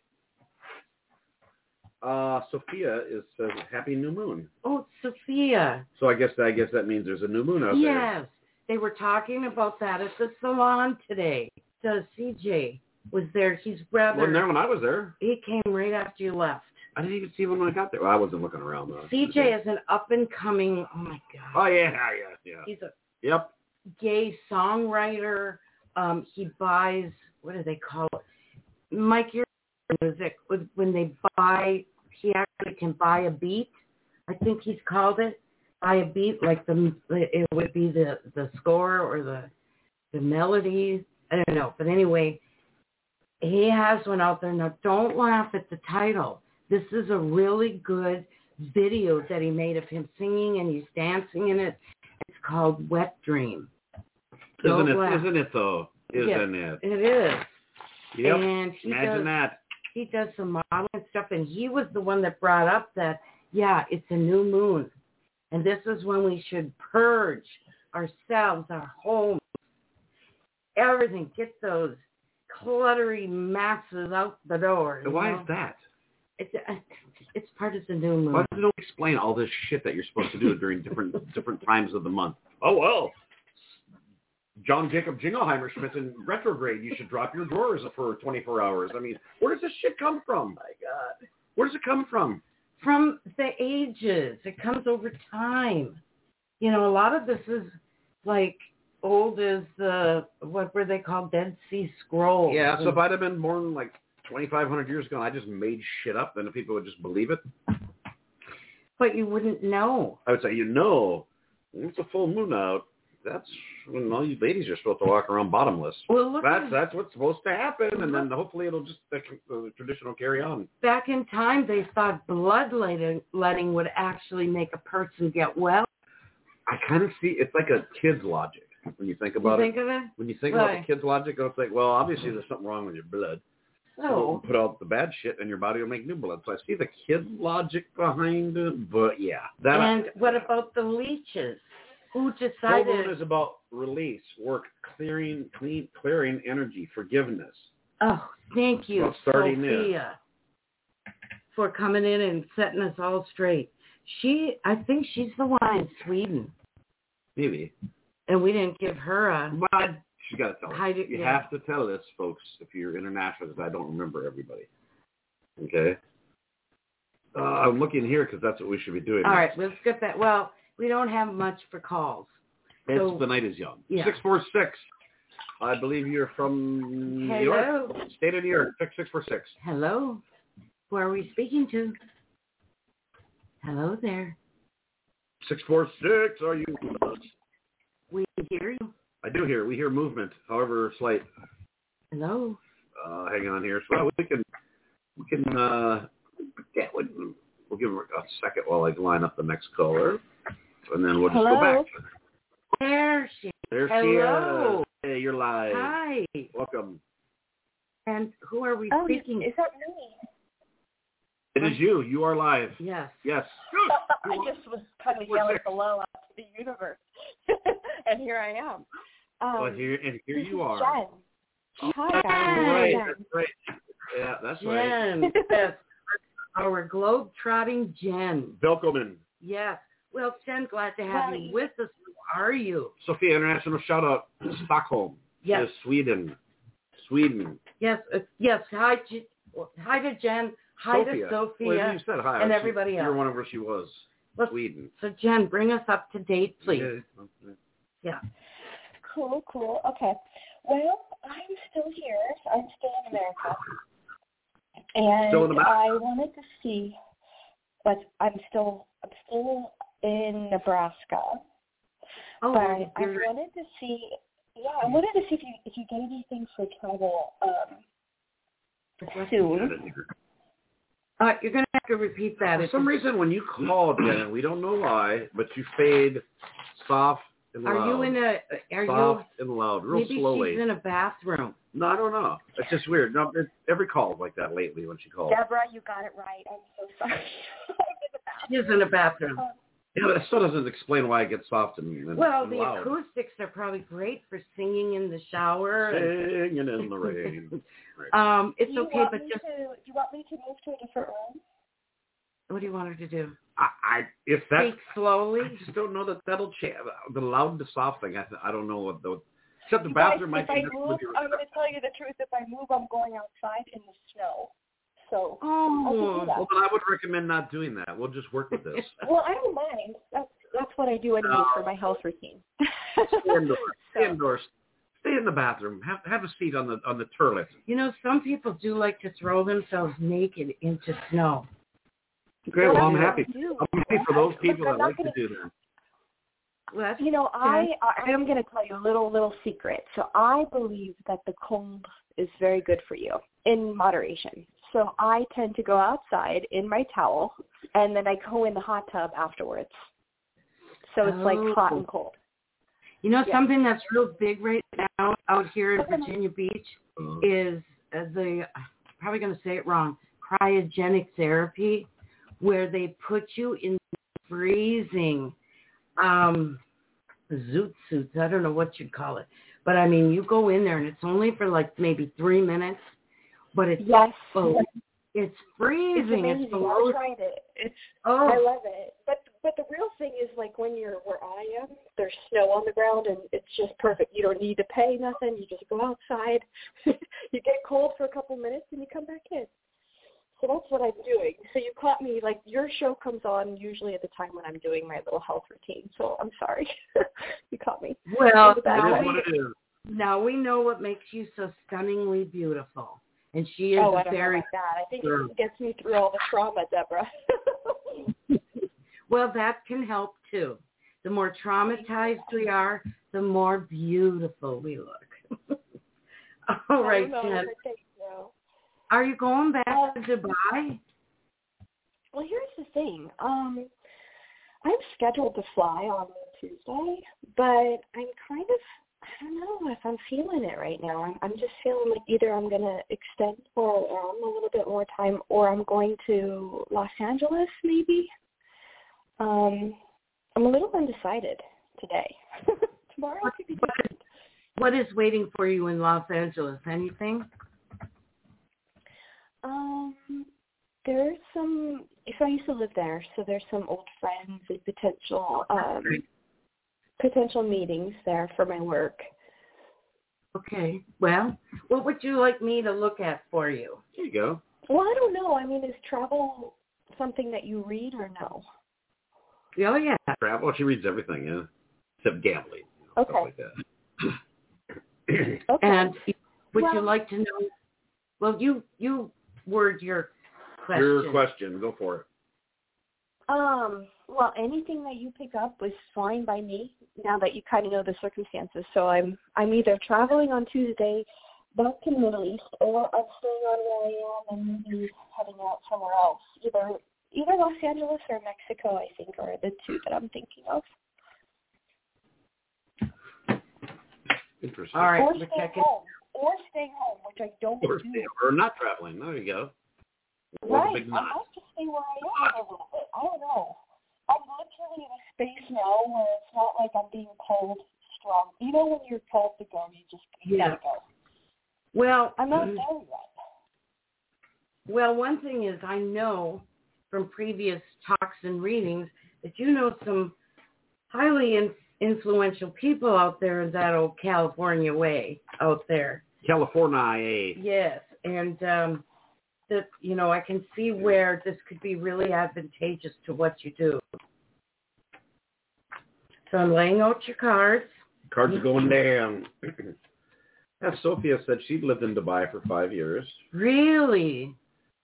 Sophia says Happy New Moon. Oh, Sophia. So I guess that means there's a new moon out there. Yes. They were talking about that at the salon today. So CJ was there. He's rather... Wasn't there when I was there. He came right after you left. I didn't even see him when I got there. Well, I wasn't looking around, though. CJ is an up-and-coming... Oh, my God. Oh, yeah. He's a Yep. gay songwriter. He buys... What do they call it? Mike, your music. When they buy... He actually can buy a beat. I think he's called it. Buy a beat, like it would be the score or the melody. I don't know. But anyway, he has one out there. Now, don't laugh at the title. This is a really good video that he made of him singing, and he's dancing in it. It's called Wet Dream. Isn't it, though? Isn't yes, it? It is. Yep. And Imagine that. He does some modeling stuff, and he was the one that brought up that, yeah, it's a new moon. And this is when we should purge ourselves, our homes, everything. Get those cluttery masses out the door. Why is that? It's part of the new moon. Why does it explain all this shit that you're supposed to do during different times of the month? Oh, well. John Jacob Jingleheimer Schmidt in retrograde. You should drop your drawers for 24 hours. I mean, where does this shit come from? My God. Where does it come from? From the ages. It comes over time. You know, a lot of this is like old as what were they called? Dead Sea Scrolls. Yeah, so if I'd have been born like 2,500 years ago and I just made shit up, then people would just believe it. But you wouldn't know. I would say, it's a full moon out. That's when all you ladies are supposed to walk around bottomless. Well, that's what's supposed to happen, and then hopefully it'll just the tradition will carry on. Back in time, they thought bloodletting would actually make a person get well. I kind of see it's like a kid's logic when you think about it. When you think about the kid's logic, it's like, well, obviously there's something wrong with your blood. So put out the bad shit, and your body will make new blood. So I see the kid's logic behind it, but yeah. What about the leeches? Who decided? Full moon is about release, work, clearing energy, forgiveness. Oh, thank you, Sophia, for coming in and setting us all straight. I think she's the one in Sweden. Maybe. And we didn't give her a... But she's got to tell us. You have to tell this, folks, if you're international, because I don't remember everybody. Okay? I'm looking here because that's what we should be doing. All right, let's get that. Well... We don't have much for calls. The night is young. Yeah. 646. I believe you're from New York. State of New York. 6646. Hello. Who are we speaking to? Hello there. 646. Are you with us? We hear you. I do hear. We hear movement, however slight. Hello. Hang on here. So we can. We'll give him a second while I line up the next caller. And then we'll just go back. There she is. Hello. Hey, you're live. Hi. Welcome. And who are we speaking? Is that me? It is you. You are live. Yes. Yes. I just was kind of yelling hello out to the universe. And here I am. Here you are. Jen. Hi, guys. That's right. Yeah, that's right. Jen. Yes. Our globe-trotting Jen. Welcome. Yes. Well, Jen, glad to have you with us. Who are you? Sophia, international shout-out to Stockholm. Yes. To Sweden. Yes. Yes. Hi to Jen. Hi to Sophia. Well, you said hi. And everybody else. You're whenever she was. Sweden. So, Jen, bring us up to date, please. Yeah. Cool. Okay. Well, I'm still here. I'm still in America. And I wanted to see but I'm still in Nebraska. Oh, But I wanted to see. Yeah, I wanted to see if you get anything for travel soon. You're going to have to repeat that. For some reason, when you called, Janet, we don't know why, but you fade soft and loud. Are you in a? Soft and loud, real maybe slowly. Maybe she's in a bathroom. No, I don't know. It's just weird. No, every call is like that lately when she calls. Deborah, you got it right. I'm so sorry. She's in a bathroom. Yeah, but that still doesn't explain why it gets soft and well, and the loud. acoustics are probably great for singing in the shower. Singing in the rain. It's okay, but just. Do you want me to move to a different room? What do you want her to do? If that Speak slowly. I just don't know that that'll change the loud to soft thing. I don't know what the. Except the bathroom might be. I'm going to tell you the truth. If I move, I'm going outside in the snow. So I can do that. Well, then I would recommend not doing that. We'll just work with this. Well, I don't mind. That's what I do anyway for my health routine. Stay indoors. Stay indoors. Stay in the bathroom. Have a seat on the toilet. You know, some people do like to throw themselves naked into snow. Okay, well, I'm happy. I'm happy for those people that like to do that. Well, you know, I am going to tell you a little secret. So I believe that the cold is very good for you in moderation. So I tend to go outside in my towel, and then I go in the hot tub afterwards. So it's like hot and cold. You know, something that's real big right now out here in Virginia Beach is I'm probably going to say it wrong, cryogenic therapy, where they put you in freezing zoot suits. I don't know what you'd call it. But, I mean, you go in there, and it's only for like maybe 3 minutes. But it's it's freezing. It's amazing. I tried it. I love it. But the real thing is, like, when you're where I am, there's snow on the ground, and it's just perfect. You don't need to pay nothing. You just go outside. You get cold for a couple minutes, and you come back in. So that's what I'm doing. So you caught me, like, your show comes on usually at the time when I'm doing my little health routine. So I'm sorry. You caught me. Well, now we know what makes you so stunningly beautiful. And she is I don't know about that. I think it gets me through all the trauma, Deborah. Well, that can help, too. The more traumatized we are, the more beautiful we look. All right, Jen. Are you going back to Dubai? Well, here's the thing. I'm scheduled to fly on Tuesday, but I'm kind of, I don't know if I'm feeling it right now. I'm just feeling like either I'm going to extend where I am a little bit more time, or I'm going to Los Angeles maybe. I'm a little undecided today. Tomorrow could be different. What is waiting for you in Los Angeles? Anything? There's some, so I used to live there, so there's some old friends and potential meetings there for my work. Okay. Well, what would you like me to look at for you? There you go. Well, I don't know. I mean, is travel something that you read or no? Oh, yeah. Travel, she reads everything, yeah. Except gambling. Okay. Stuff like that. Okay. And would you like to know, well, you word your question. Your question. Go for it. Well, anything that you pick up was fine by me now that you kind of know the circumstances. So I'm either traveling on Tuesday back to the Middle East, or I'm staying on where I am and maybe heading out somewhere else. Either Los Angeles or Mexico, I think, are the two that I'm thinking of. Interesting. All right. Or staying home, which I don't do. Or not traveling. There you go. Right. I might just stay where I am a little bit. I don't know. I'm literally in a space now where it's not like I'm being pulled strong. You know when you're told to go, you gotta go. Well, I'm not there yet. Well, one thing is I know from previous talks and readings that you know some highly influential people out there in that old California way out there. California. Yes, and that, you know, I can see where this could be really advantageous to what you do. So I'm laying out your cards. Cards are going down. Sophia said she'd lived in Dubai for 5 years. Really?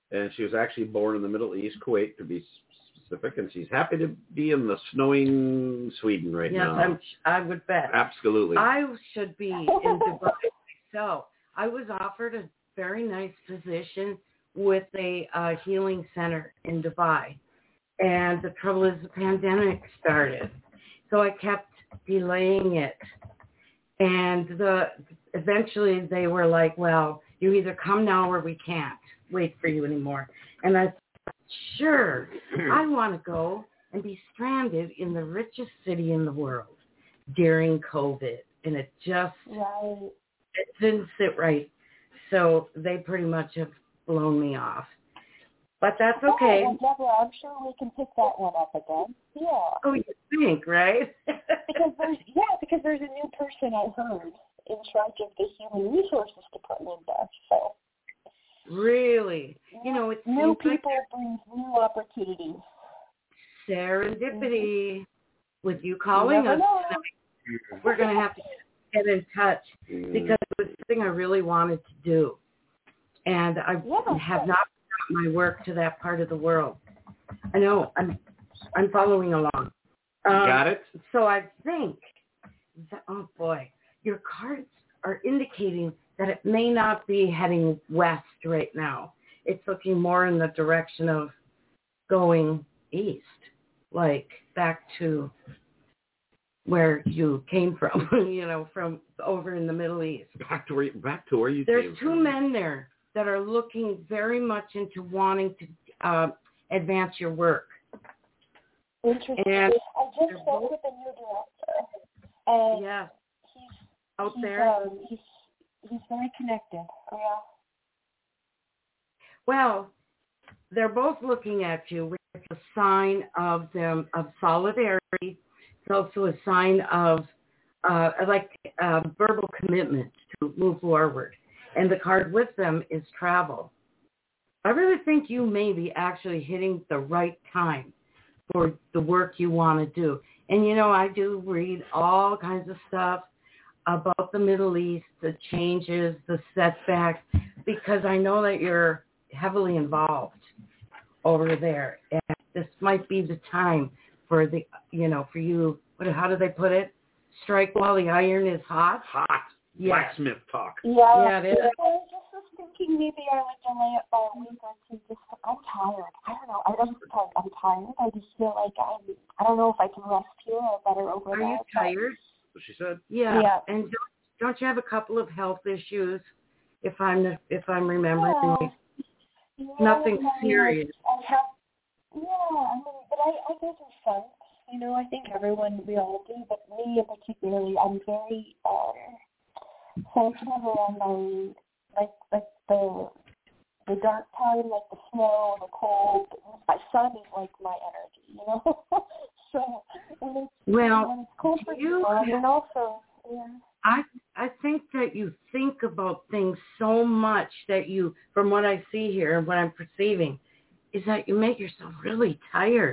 And she was actually born in the Middle East, Kuwait to be specific, and she's happy to be in the snowing Sweden right now. Yes, I would bet. Absolutely. I should be in Dubai myself. I was offered a very nice position with a healing center in Dubai. And the trouble is the pandemic started. So I kept delaying it. And eventually they were like, well, you either come now or we can't wait for you anymore. And I said, sure, I want to go and be stranded in the richest city in the world during COVID. And it just it didn't sit right. So they pretty much have blown me off. But that's okay. Well, Deborah, I'm sure we can pick that one up again. Yeah. Oh, you think, right? because there's a new person I heard in charge of the Human Resources Department there. So. Really? You know, it's new people brings new opportunities. Serendipity. With you calling us, we're going to have to get in touch because it was something I really wanted to do. And I have not brought my work to that part of the world. I know. I'm following along. Got it? So I think that, oh boy, your cards are indicating that it may not be heading west right now. It's looking more in the direction of going east, like back to where you came from, from over in the Middle East. Back to where you came There's two from. men there that are looking very much into wanting to advance your work. Interesting. And I just spoke with the new director. And he's very connected. Yeah. Well, they're both looking at you, which is a sign of solidarity. It's also a sign of verbal commitment to move forward. And the card with them is travel. I really think you may be actually hitting the right time for the work you want to do. And, I do read all kinds of stuff about the Middle East, the changes, the setbacks, because I know that you're heavily involved over there. And this might be the time for for you, how do they put it? Strike while the iron is hot? Hot. Yes. Blacksmith talk. Yeah, it is. I just was thinking maybe I would delay it by a week or two. I'm tired. I don't know. I'm tired. I just feel like I don't know if I can rest here or better overnight. Are you tired? What she said. Yeah. And don't you have a couple of health issues? If I'm remembering right? Nothing serious. But I go through fun. I think we all do, but me in particularly, I'm very sensitive around the dark time, like the snow, the cold. My sun is like my energy, So when it's cold for you, and also, I think that you think about things so much that you, from what I see here and what I'm perceiving, is that you make yourself really tired.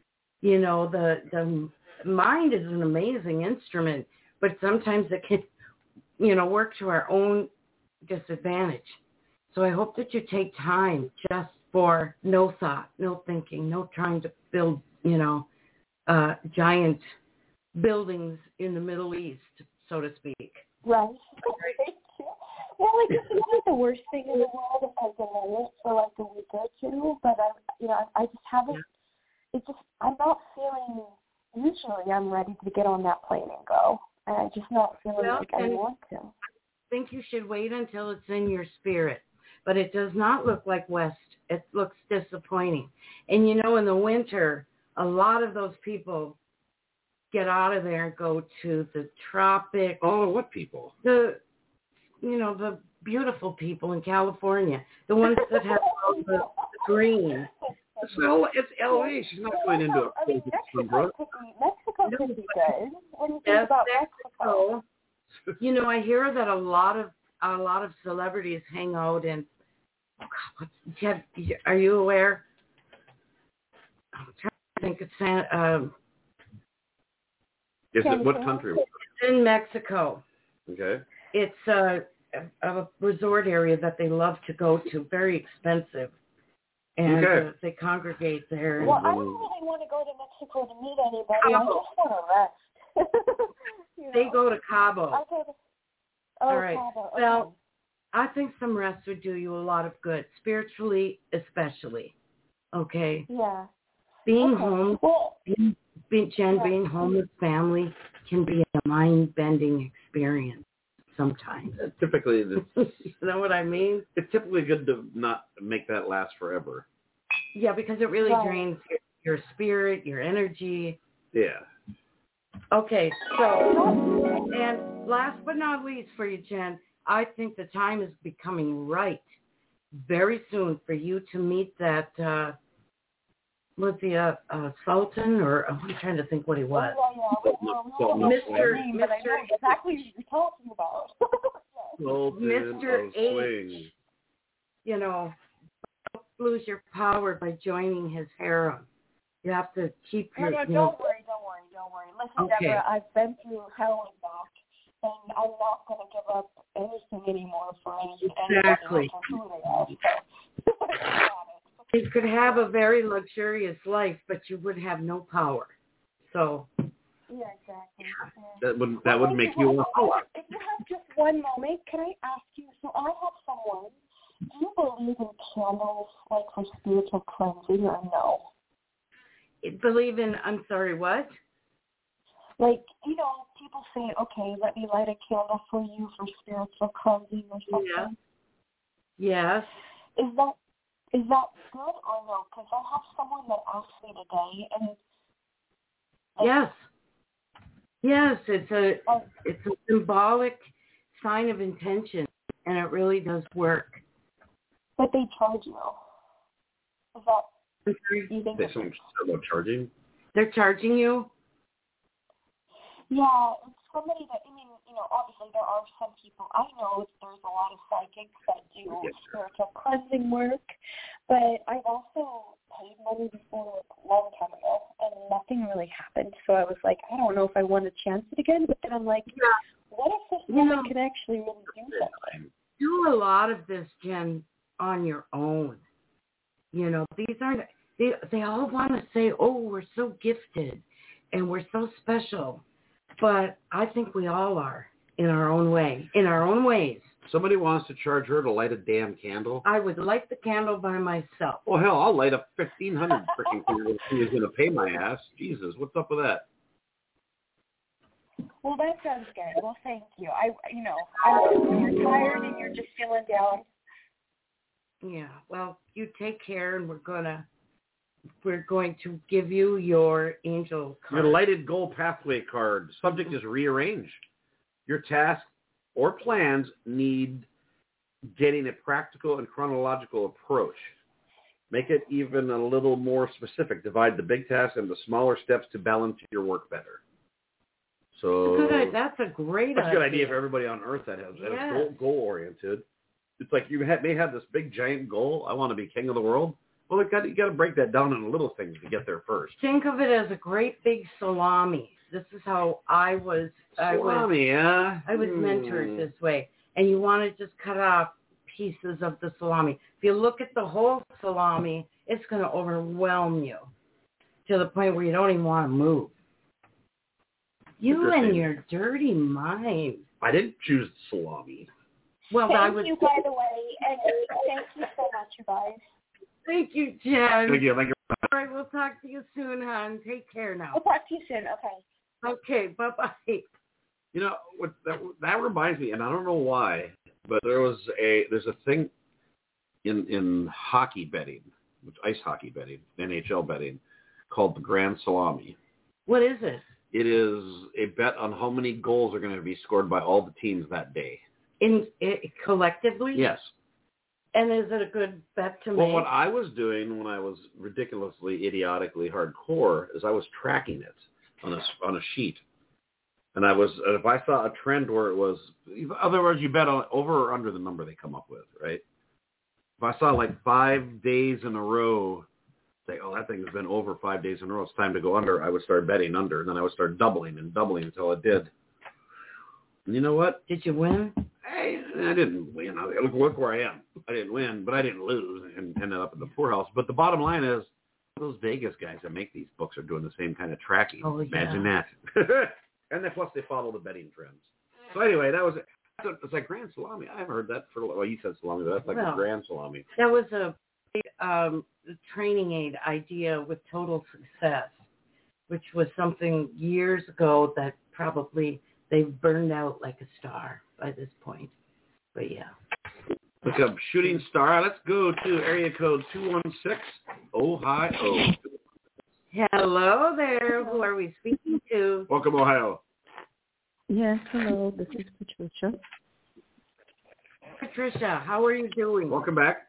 The mind is an amazing instrument, but sometimes it can, work to our own disadvantage. So I hope that you take time just for no thought, no thinking, no trying to build, giant buildings in the Middle East, so to speak. Right. Well, I guess it's not the worst thing in the world if I delay it for like a week or two, but I just haven't. It's just I'm not feeling. Usually, I'm ready to get on that plane and go, and I'm just not feeling like I want to. I think you should wait until it's in your spirit, but it does not look like West. It looks disappointing, and in the winter, a lot of those people get out of there and go to the tropics. Oh, what people? The beautiful people in California, the ones that have all the green. It's LA. She's not going into a Mexico could be good. When you think about Mexico. I hear that a lot of celebrities hang out in. Are you aware? I'm trying to think it's Is it what country? It's in Mexico. Okay. It's a resort area that they love to go to. Very expensive. And they congregate there. Well, I don't really want to go to Mexico to meet anybody. I just want to rest. They go to Cabo. All right. Cabo. Okay. Well, I think some rest would do you a lot of good, spiritually especially. Okay? Yeah. Being home, being home with family can be a mind-bending experience sometimes. Typically, you know what I mean? It's typically good to not make that last forever. Yeah, because it really drains your spirit, your energy. Yeah. Okay, so, and last but not least for you, Jen, I think the time is becoming right very soon for you to meet that, was he a Sultan, or I'm trying to think what he was. Mr. Exactly what you're talking about. Mr. H, you know, don't lose your power by joining his harem. You have to keep your... Don't worry. Listen, okay. Deborah, I've been through hell and back, and I'm not going to give up anything anymore for anybody. Exactly. Who they are, so. You could have a very luxurious life, but you would have no power. So... Yeah, exactly. Yeah. That would make you a power. If you have just one moment, can I ask you, so I have someone, do you believe in candles, like for spiritual cleansing, or no? Believe in, I'm sorry, what? Like, you know, people say, okay, let me light a candle for you for spiritual cleansing or something. Yeah. Yes. Is that good or no? Because I have someone that asked me today, and... Yes, it's a symbolic sign of intention, and it really does work. But they charge you. Is that... Do you think They something about charging? They're charging you? Yeah, it's somebody that, I mean, you know, obviously there are some people, I know there's a lot of psychics that do spiritual cleansing work, but I've also paid money before a long time ago, and nothing really happened. So I was like, I don't know if I want to chance it again, but then I'm like, what if this woman can actually really do something? Do a lot of this, Jen, on your own. You know, these aren't, they all want to say, oh, we're so gifted and we're so special. But I think we all are in our own way, in our own ways. Somebody wants to charge her to light a damn candle? I would light the candle by myself. Well, hell, I'll light up 1,500 freaking candles if she's going to pay my ass. Jesus, what's up with that? Well, that sounds good. Well, thank you. You're tired and you're just feeling down. Yeah, well, you take care, and we're going to give you your angel card. Your lighted goal pathway card. Subject is rearranged. Your task or plans need getting a practical and chronological approach. Make it even a little more specific. Divide the big task into smaller steps to balance your work better. So that's a great idea. That's a good idea for everybody on Earth that is goal-oriented. It's like you may have this big, giant goal. I want to be king of the world. Well, you got to break that down into little things to get there first. Think of it as a great big salami. This is how I was mentored this way. And you want to just cut off pieces of the salami. If you look at the whole salami, it's going to overwhelm you to the point where you don't even want to move. You and your dirty mind. I didn't choose salami. Well, thank you, by the way, and thank you so much, you guys. Thank you, Jen. Thank you. All right, we'll talk to you soon, hon. Take care now. We'll talk to you soon. Okay. Okay, bye-bye. You know, that reminds me, and I don't know why, but there's a thing in hockey betting, ice hockey betting, NHL betting, called the Grand Salami. What is it? It is a bet on how many goals are going to be scored by all the teams that day. Collectively? Yes. And is it a good bet to make? Well, what I was doing when I was ridiculously, idiotically hardcore is I was tracking it on a sheet. And if I saw a trend where it was, in other words, you bet on over or under the number they come up with, right? If I saw like 5 days in a row, say, oh, that thing has been over 5 days in a row, it's time to go under, I would start betting under, and then I would start doubling and doubling until it did. And you know what? Did you win? I didn't win. Look where I am. I didn't win, but I didn't lose and ended up in the poorhouse. But the bottom line is, those Vegas guys that make these books are doing the same kind of tracking. Oh, yeah. Imagine that. And then plus they follow the betting trends. So anyway, it's like Grand Salami. I haven't heard that for, well, you said salami, but that's like a Grand Salami. That was a big training aid idea with Total Success, which was something years ago that probably they've burned out like a star by this point. But yeah. Look up Shooting Star. Let's go to area code 216, Ohio. Hello there. Who are we speaking to? Welcome, Ohio. Yes, hello. This is Patricia. Patricia, how are you doing? Welcome back.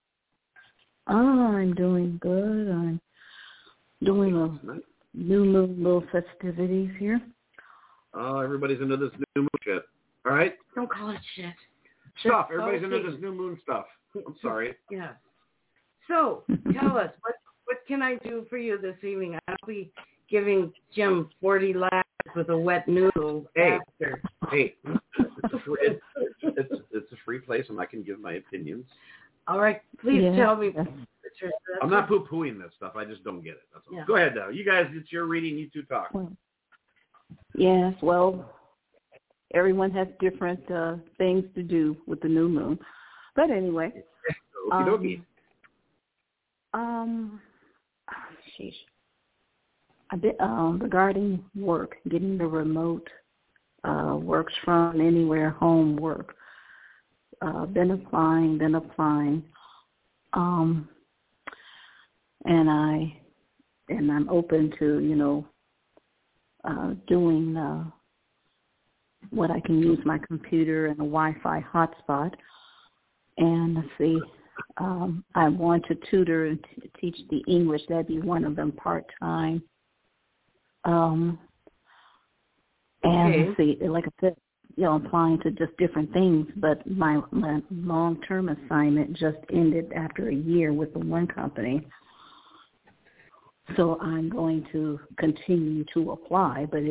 I'm doing good. I'm doing a new little festivities here. Oh, everybody's into this new moon shit. All right? Don't call it shit. Stuff. Everybody's into this new moon stuff. I'm sorry. Yeah. So, tell us, what can I do for you this evening? I'll be giving Jim 40 laughs with a wet noodle after. Hey, it's a free place, and I can give my opinions. All right. Please tell me, Patricia. I'm not poo-pooing this stuff. I just don't get it. That's all. Yeah. Go ahead, now. You guys, it's your reading. You two talk. Yes, well, everyone has different things to do with the new moon. But anyway. A bit regarding work, getting the remote works from anywhere home work. Been applying. And I'm open to, doing what I can use my computer and a Wi-Fi hotspot. And let's see, I want to tutor and teach the English. That'd be one of them part-time. And let's see, like I said, applying to just different things. But my long-term assignment just ended after a year with the one company. So I'm going to continue to apply, but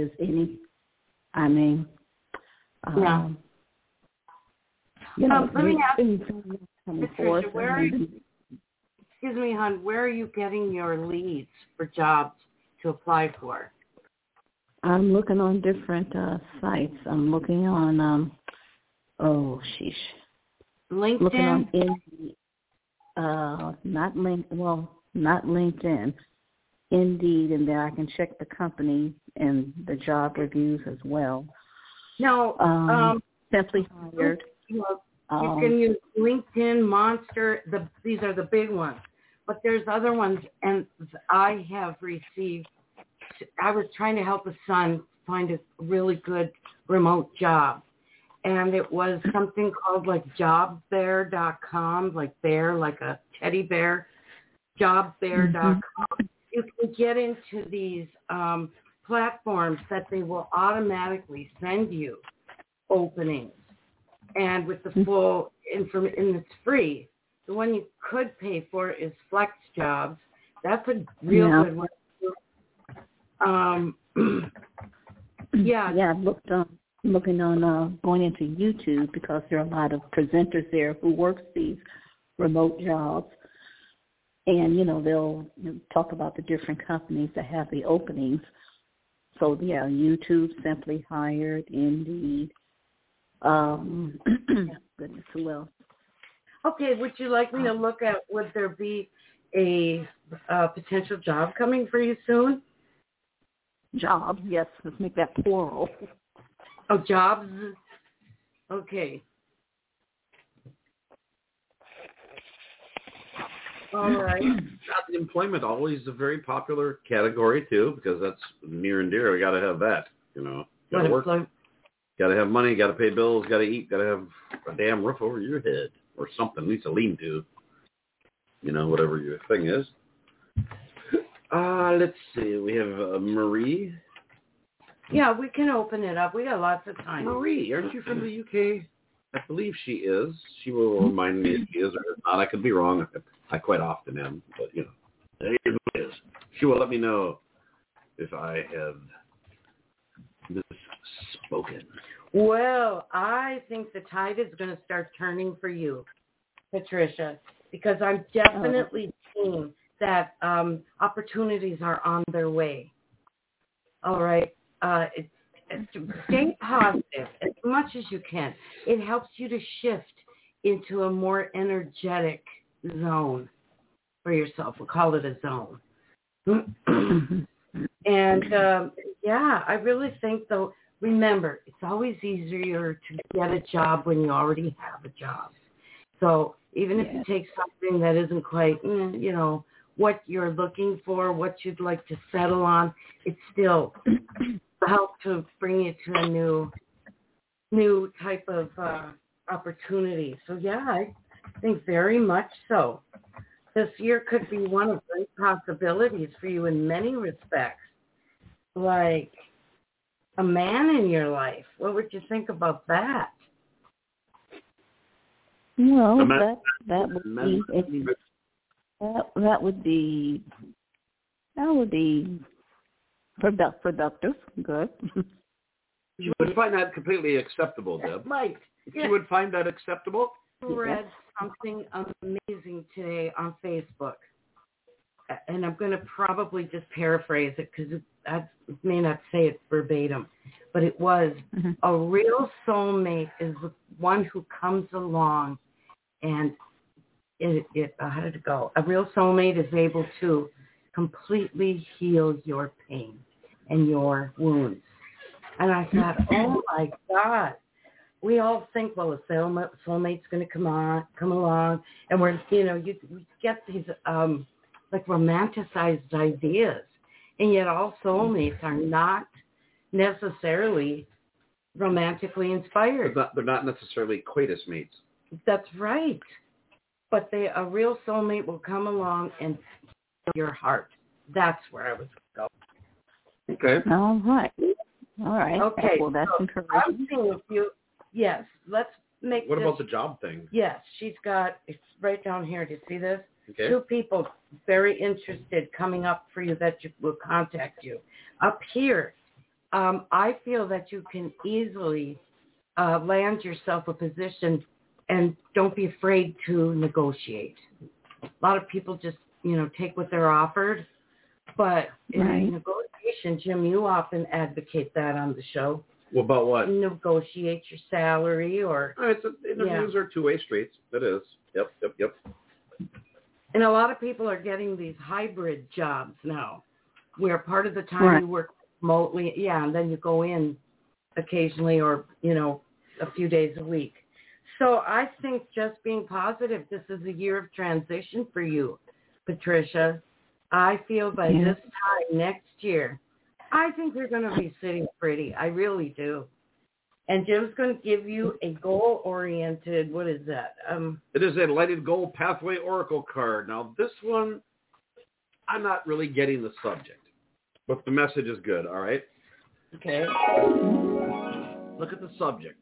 let me ask Patricia, excuse me, hon, where are you getting your leads for jobs to apply for? I'm looking on different sites. I'm looking on, LinkedIn? Looking on Indeed. Not LinkedIn. Indeed, and then I can check the company and the job reviews as well. No, Simply Hired. You can use LinkedIn, Monster. These are the big ones, but there's other ones, and I have received. I was trying to help a son find a really good remote job, and it was something called like jobbear.com, like bear, like a teddy bear, jobbear.com. You can get into these platforms that they will automatically send you openings, and with the full information, and it's free. The one you could pay for is Flex Jobs. That's a real good one. I'm looking on going into YouTube because there are a lot of presenters there who work these remote jobs. And, they'll talk about the different companies that have the openings. So, YouTube, Simply Hired, Indeed. Goodness, who else? Okay, would you like me to look at, would there be a potential job coming for you soon? Jobs, yes. Let's make that plural. Oh, jobs? Okay. All right. Employment always a very popular category too, because that's near and dear. We got to have that, Got to work. Got to have money. Got to pay bills. Got to eat. Got to have a damn roof over your head or something. At least a lean-to. Whatever your thing is. Let's see. We have Marie. Yeah, we can open it up. We got lots of time. Marie, aren't you from the UK? I believe she is. She will remind me if she is or not. I could be wrong. I quite often am, but it is. She will let me know if I have This spoken. Well, I think the tide is going to start turning for you, Patricia, because I'm definitely seeing that opportunities are on their way. All right. Stay positive as much as you can. It helps you to shift into a more energetic zone for yourself. We'll call it a zone. And, I really think, though, remember, it's always easier to get a job when you already have a job. So even if you take something that isn't quite, what you're looking for, what you'd like to settle on, it still helps to bring you to a new type of opportunity. So, I think very much so. This year could be one of great possibilities for you in many respects, like a man in your life. What would you think about that? Well, that would be productive. Good. You would find that completely acceptable, Deb. Right. You would find that acceptable? I read something amazing today on Facebook, and I'm going to probably just paraphrase it because I may not say it verbatim, but it was a real soulmate is one who comes along and how did it go? A real soulmate is able to completely heal your pain and your wounds. And I thought, oh my God. We all think, well, a soulmate's going to come along, and we get these like romanticized ideas, and yet all soulmates are not necessarily romantically inspired. They're not necessarily coitus mates. That's right, but a real soulmate will come along and fill your heart. That's where I was going. Okay. All right. Okay. Well, that's encouraging. I'm seeing a few. Yes, let's make What this. about the job thing? Yes, she's got, it's right down here. Do you see this? Okay. 2 people very interested coming up for you that will contact you. Up here, I feel that you can easily land yourself a position and don't be afraid to negotiate. A lot of people just, take what they're offered. But in negotiation, Jim, you often advocate that on the show. Well, about what? Negotiate your salary or... Interviews are two-way streets. It is. Yep. And a lot of people are getting these hybrid jobs now, where part of the time you work remotely, and then you go in occasionally or, a few days a week. So I think just being positive, this is a year of transition for you, Patricia. I feel by this time next year, I think you're going to be sitting pretty. I really do. And Jim's going to give you a goal-oriented, what is that? It is a Lighted Goal Pathway Oracle card. Now, this one, I'm not really getting the subject, but the message is good, all right? Okay. Look at the subject.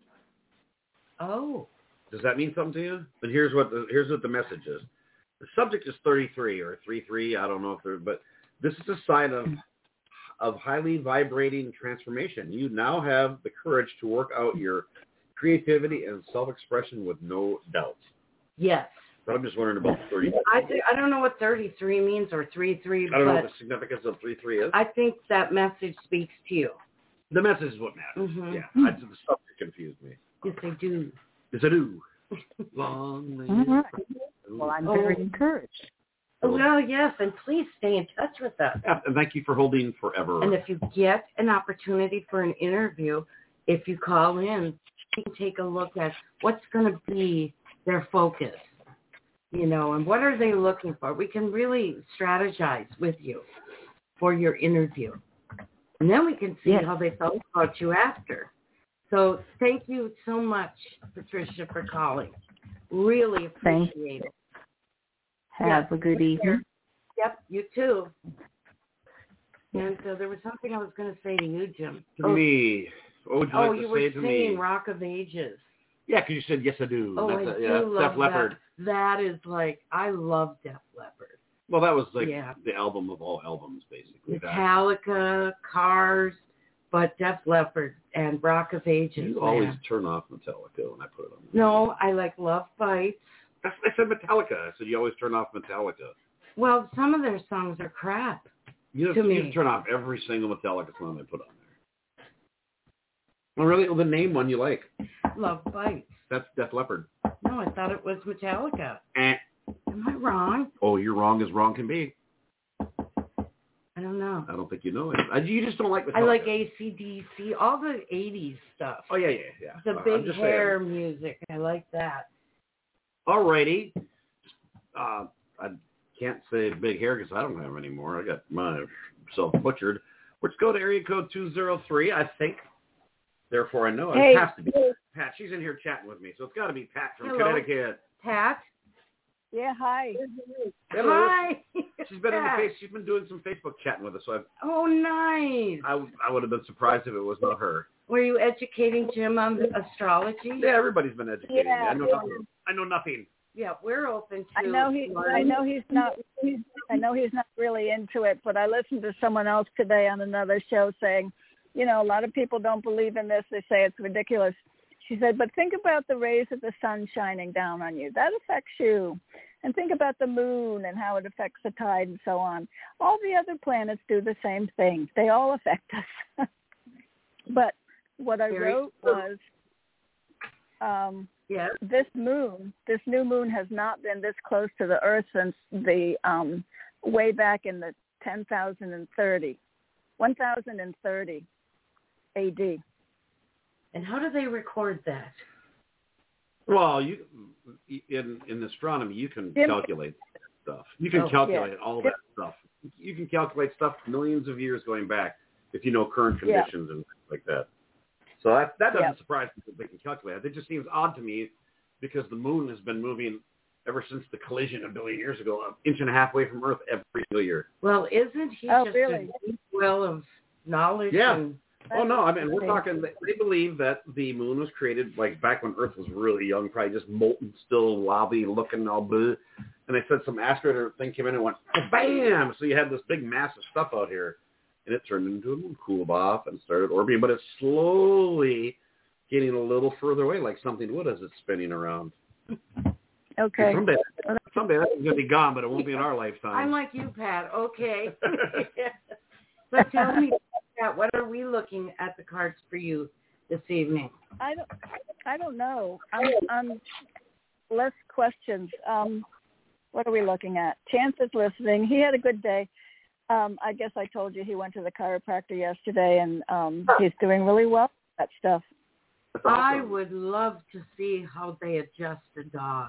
Oh. Does that mean something to you? And here's what the message is. The subject is 33 or 33. I don't know but this is a sign of highly vibrating transformation. You now have the courage to work out your creativity and self-expression with no doubts. Yes. But I'm just wondering about 33. I don't know what 33 means or 33. I don't know what the significance of 33 is. I think that message speaks to you. The message is what matters. Mm-hmm. Yeah. The subject confused me. Yes, I do. Yes, I do. Long live. All right. Well, I'm very encouraged. Well, yes, and please stay in touch with us. Yeah, and thank you for holding forever. And if you get an opportunity for an interview, if you call in, you can take a look at what's going to be their focus, and what are they looking for. We can really strategize with you for your interview. And then we can see how they felt about you after. So thank you so much, Patricia, for calling. Really appreciate it. Have a good evening. Yep, you too. And so there was something I was going to say to you, Jim. To me. What would you like to say to me? You were saying Rock of Ages. Yeah, because you said, yes, I do. Oh, that's I do love Def Leppard. That is I love Def Leppard. Well, that was the album of all albums, basically. Metallica, Cars, but Def Leppard and Rock of Ages. You always turn off Metallica when I put it on. No, I like Love Bites. I said Metallica. I said you always turn off Metallica. Well, some of their songs are crap. You turn off every single Metallica song they put on there. Well, really? Well, then name one you like. Love Bites. That's Def Leppard. No, I thought it was Metallica. Am I wrong? Oh, you're wrong as wrong can be. I don't know. I don't think you know it. You just don't like Metallica. I like AC/DC, all the 80s stuff. Oh, yeah. The big hair music. I like that. All righty. I can't say big hair because I don't have any more. I got myself butchered. Let's go to area code 203, I think. Therefore, I know it has to be Pat. She's in here chatting with me, so it's got to be Pat from Connecticut. Pat? Yeah, hi. Hi. She's been doing some Facebook chatting with us. So oh, nice. I would have been surprised if it was not her. Were you educating Jim on astrology? Yeah, everybody's been educating me. I know nothing. Yeah, we're open to. I know he's not really into it, but I listened to someone else today on another show saying, a lot of people don't believe in this. They say it's ridiculous. She said, but think about the rays of the sun shining down on you. That affects you. And think about the moon and how it affects the tide and so on. All the other planets do the same thing. They all affect us. But what I wrote was this new moon has not been this close to the Earth since the way back in the 1030 AD. And how do they record that? Well, in astronomy, you can calculate stuff. You can calculate all that stuff. You can calculate stuff millions of years going back if you know current conditions and things like that. So that doesn't surprise me that they can calculate it. It just seems odd to me because the moon has been moving ever since the collision a billion years ago, an inch and a half away from Earth every single year. Well, isn't he just a deep well of knowledge? Yeah. Oh, no, I mean, we're talking, they believe that the moon was created, like, back when Earth was really young, probably just molten, still wobbly, looking all blue. And they said some asteroid or thing came in and went, bam! So you had this big massive stuff out here. And it turned into a moon, cooled off, and started orbiting. But it's slowly getting a little further away, like something would as it's spinning around. Okay. Someday that's going to be gone, but it won't be in our lifetime. I'm like you, Pat. Okay. So tell me, Pat, what are we looking at the cards for you this evening? I don't know. I'm less questions. What are we looking at? Chance is listening. He had a good day. I guess I told you he went to the chiropractor yesterday, and he's doing really well with that stuff. That's awesome. I would love to see how they adjust a dog.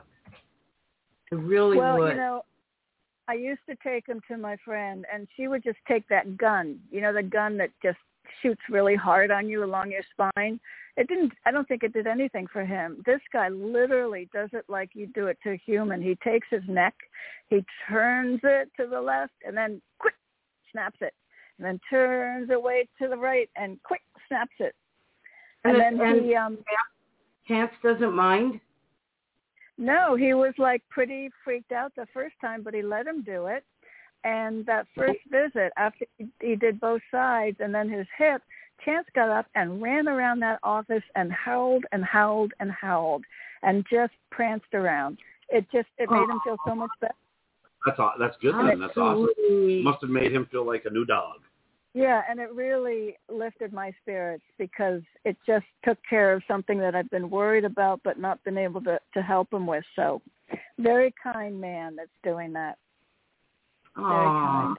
I really would. Well, I used to take him to my friend, and she would just take that gun, the gun that just shoots really hard on you along your spine. I don't think it did anything for him. This guy literally does it like you do it to a human. He takes his neck, he turns it to the left, and then quick, snaps it. And then turns it way to the right, and quick, snaps it. And then Chance doesn't mind? No, he was like pretty freaked out the first time, but he let him do it. And that first visit, after he did both sides and then his hip, Chance got up and ran around that office and howled and howled and howled and just pranced around. It made him feel so much better. That's good then. That's awesome. Must have made him feel like a new dog. Yeah, and it really lifted my spirits because it just took care of something that I've been worried about but not been able to help him with. So very kind man that's doing that. Very kind.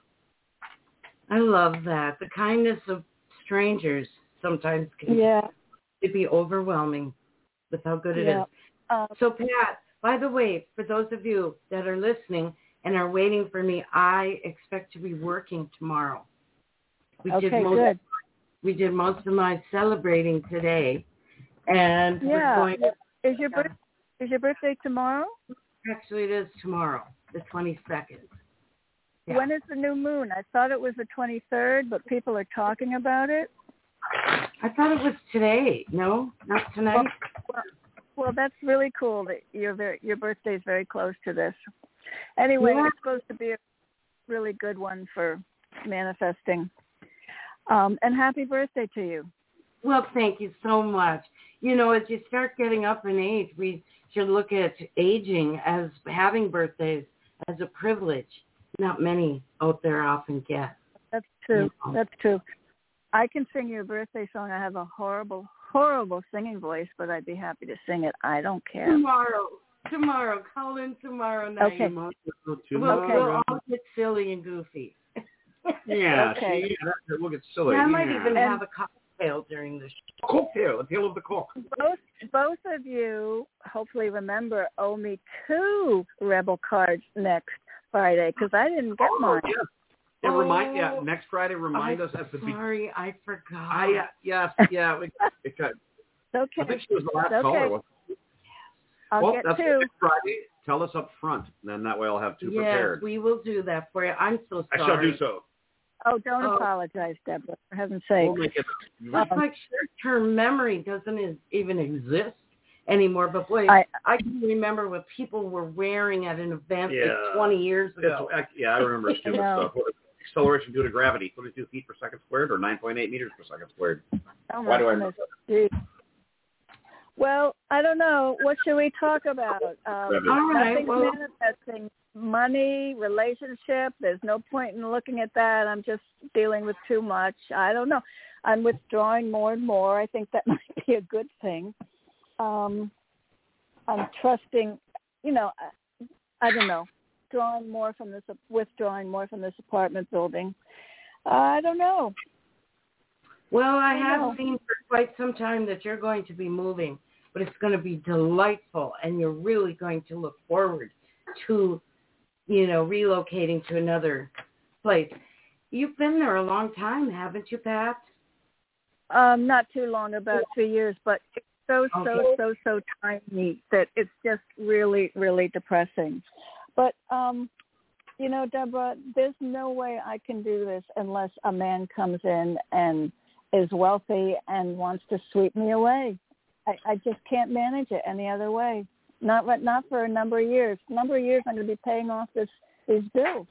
I love that. The kindness of strangers sometimes can be overwhelming with how good it is. So, Pat, by the way, for those of you that are listening and are waiting for me, I expect to be working tomorrow. Good. We did most of my celebrating today, and we're going. Is your birthday tomorrow? Actually, it is tomorrow, the 22nd. Yeah. When is the new moon? I thought it was the 23rd, but people are talking about it. I thought it was today. No, not tonight. Well, that's really cool that your birthday is very close to this. Anyway, it's supposed to be a really good one for manifesting. And happy birthday to you. Well, thank you so much. You know, as you start getting up in age, we should look at aging as having birthdays as a privilege. Not many out there often get. That's true. You know. That's true. I can sing you a birthday song. I have a horrible, horrible singing voice, but I'd be happy to sing it. I don't care. Tomorrow. Call in tomorrow night. Okay. We'll all get silly and goofy. Yeah, Okay. see, we'll get silly. I might even have a cocktail during the show. Cocktail, a tale of the cock. Both of you, hopefully remember, owe me 2 Rebel cards next Friday because I didn't get mine. Yeah. Next Friday, remind us at the beginning. Sorry, I forgot. Yeah. It's okay. I think she was the last It's okay. caller. I'll get that's 2. next Friday. Tell us up front, and then that way I'll have 2 prepared. Yes, we will do that for you. I'm so sorry. I shall do so. Oh, don't apologize, Deborah, for heaven's sake. We'll make it. It's like short-term memory doesn't even exist anymore. But boy, I can remember what people were wearing at an event like 20 years ago. I remember stupid stuff. What is acceleration due to gravity? 22 feet per second squared or 9.8 meters per second squared? Oh, Why do I know that? Well, I don't know. What should we talk about? All right. Nothing's manifesting. Money, relationship. There's no point in looking at that. I'm just dealing with too much. I don't know. I'm withdrawing more and more. I think that might be a good thing. I'm trusting. I don't know. Withdrawing more from this apartment building. I don't know. Well, I have seen for quite some time that you're going to be moving, but it's going to be delightful, and you're really going to look forward to, relocating to another place. You've been there a long time, haven't you, Pat? Not too long, about 3 years, but it's so tiny that it's just really, really depressing. But, Deborah, there's no way I can do this unless a man comes in and is wealthy and wants to sweep me away. I just can't manage it any other way. Not for a number of years. I'm going to be paying off these bills.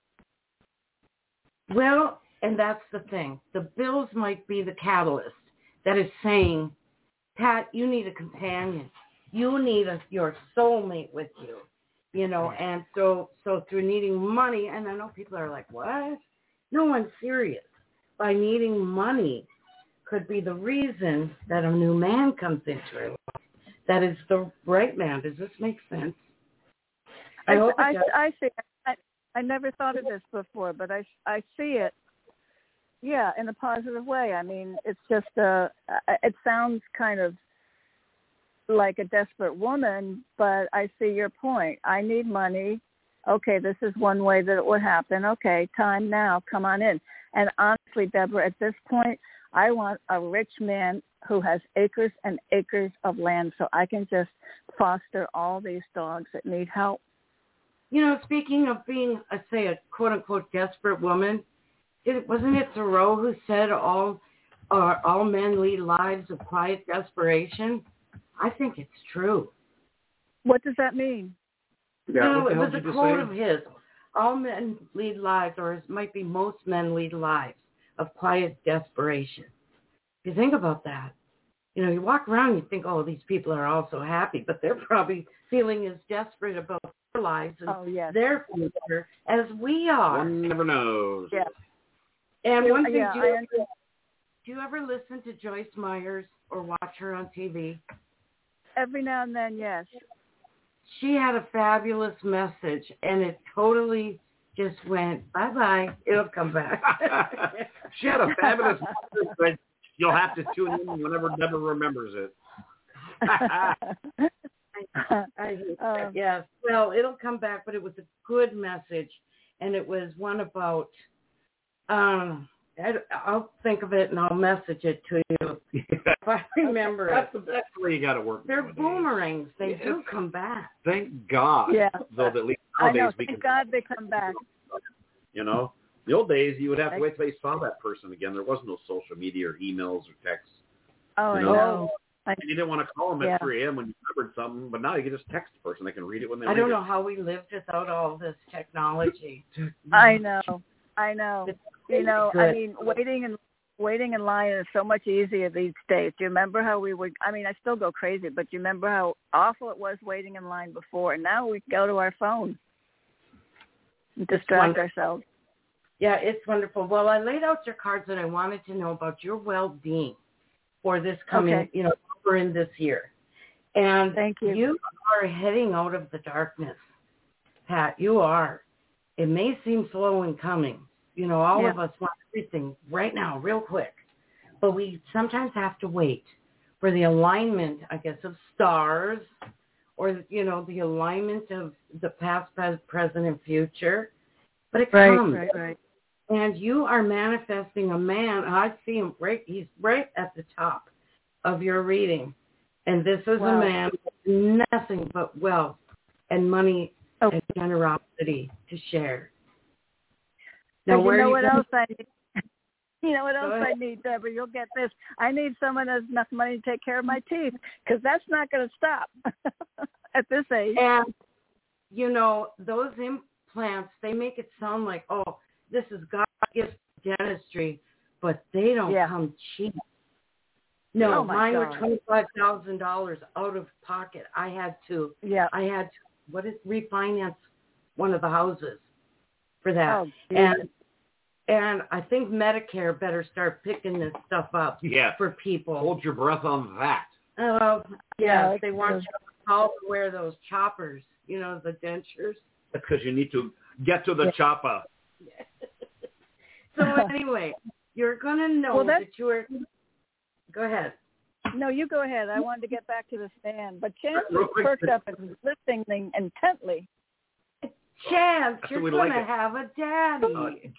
Well, and that's the thing. The bills might be the catalyst that is saying, Pat, you need a companion. You need your soulmate with you. And so through needing money, and I know people are like, what? No one's serious. By needing money could be the reason that a new man comes into her life. That is the right man. Does this make sense? I see it. I never thought of this before, but I see it. Yeah, in a positive way. I mean, it's just it sounds kind of like a desperate woman, but I see your point. I need money. Okay, this is one way that it would happen. Okay, time now. Come on in. And honestly, Deborah, at this point, I want a rich man who has acres and acres of land so I can just foster all these dogs that need help. Speaking of being, say, a quote-unquote desperate woman, wasn't it Thoreau who said all men lead lives of quiet desperation? I think it's true. What does that mean? Yeah, it was a quote of his. All men lead lives, or it might be most men lead lives of quiet desperation. If you think about that, you walk around and you think, oh, these people are all so happy, but they're probably feeling as desperate about their lives and their future as we are. One never knows. Yeah. And one thing, do you ever listen to Joyce Myers or watch her on TV? Every now and then, yes. She had a fabulous message, and it totally just went, bye-bye. It'll come back. She had a fabulous message, but you'll have to tune in whenever Deborah remembers it. I hate that. Yes. Well, it'll come back, but it was a good message, and it was one about, I'll think of it and I'll message it to you if I remember it. That's where you got to work. They're boomerangs. They do come back. Thank God. Yeah. Though at least I nowadays know. we Thank can. God they come back. The old days you would have to wait till you saw that person again. There was no social media or emails or texts. Oh, I know. And you didn't want to call them at 3 a.m. when you remembered something, but now you can just text the person. They can read it when they read it. I don't know how we lived without all this technology. I know. I mean, waiting in line is so much easier these days. Do you remember how we would, I mean, I still go crazy, but do you remember how awful it was waiting in line before? And now we go to our phone and distract ourselves. Yeah, it's wonderful. Well, I laid out your cards and I wanted to know about your well-being for this coming, over in this year. And thank you. You are heading out of the darkness, Pat. You are. It may seem slow in coming. All of us want everything right now, real quick. But we sometimes have to wait for the alignment, I guess, of stars or, the alignment of the past, present, and future. But it comes. Right. And you are manifesting a man. I see him he's right at the top of your reading. And this is a man with nothing but wealth and money and generosity to share. Now, you know what else I need? You know what else I need, Deborah? You'll get this. I need someone that has enough money to take care of my teeth, because that's not going to stop at this age. And, those implants, they make it sound like, this is God's gift dentistry, but they don't come cheap. No, mine were $25,000 out of pocket. I had to refinance one of the houses for that. And I think Medicare better start picking this stuff up for people. Hold your breath on that. They want you all to wear those choppers, the dentures. Because you need to get to the chopper. So anyway, you're going to know that you are... Go ahead. No, you go ahead. I wanted to get back to the stand. But Chance was perked up and listening intently. Chance, you're going to have a daddy.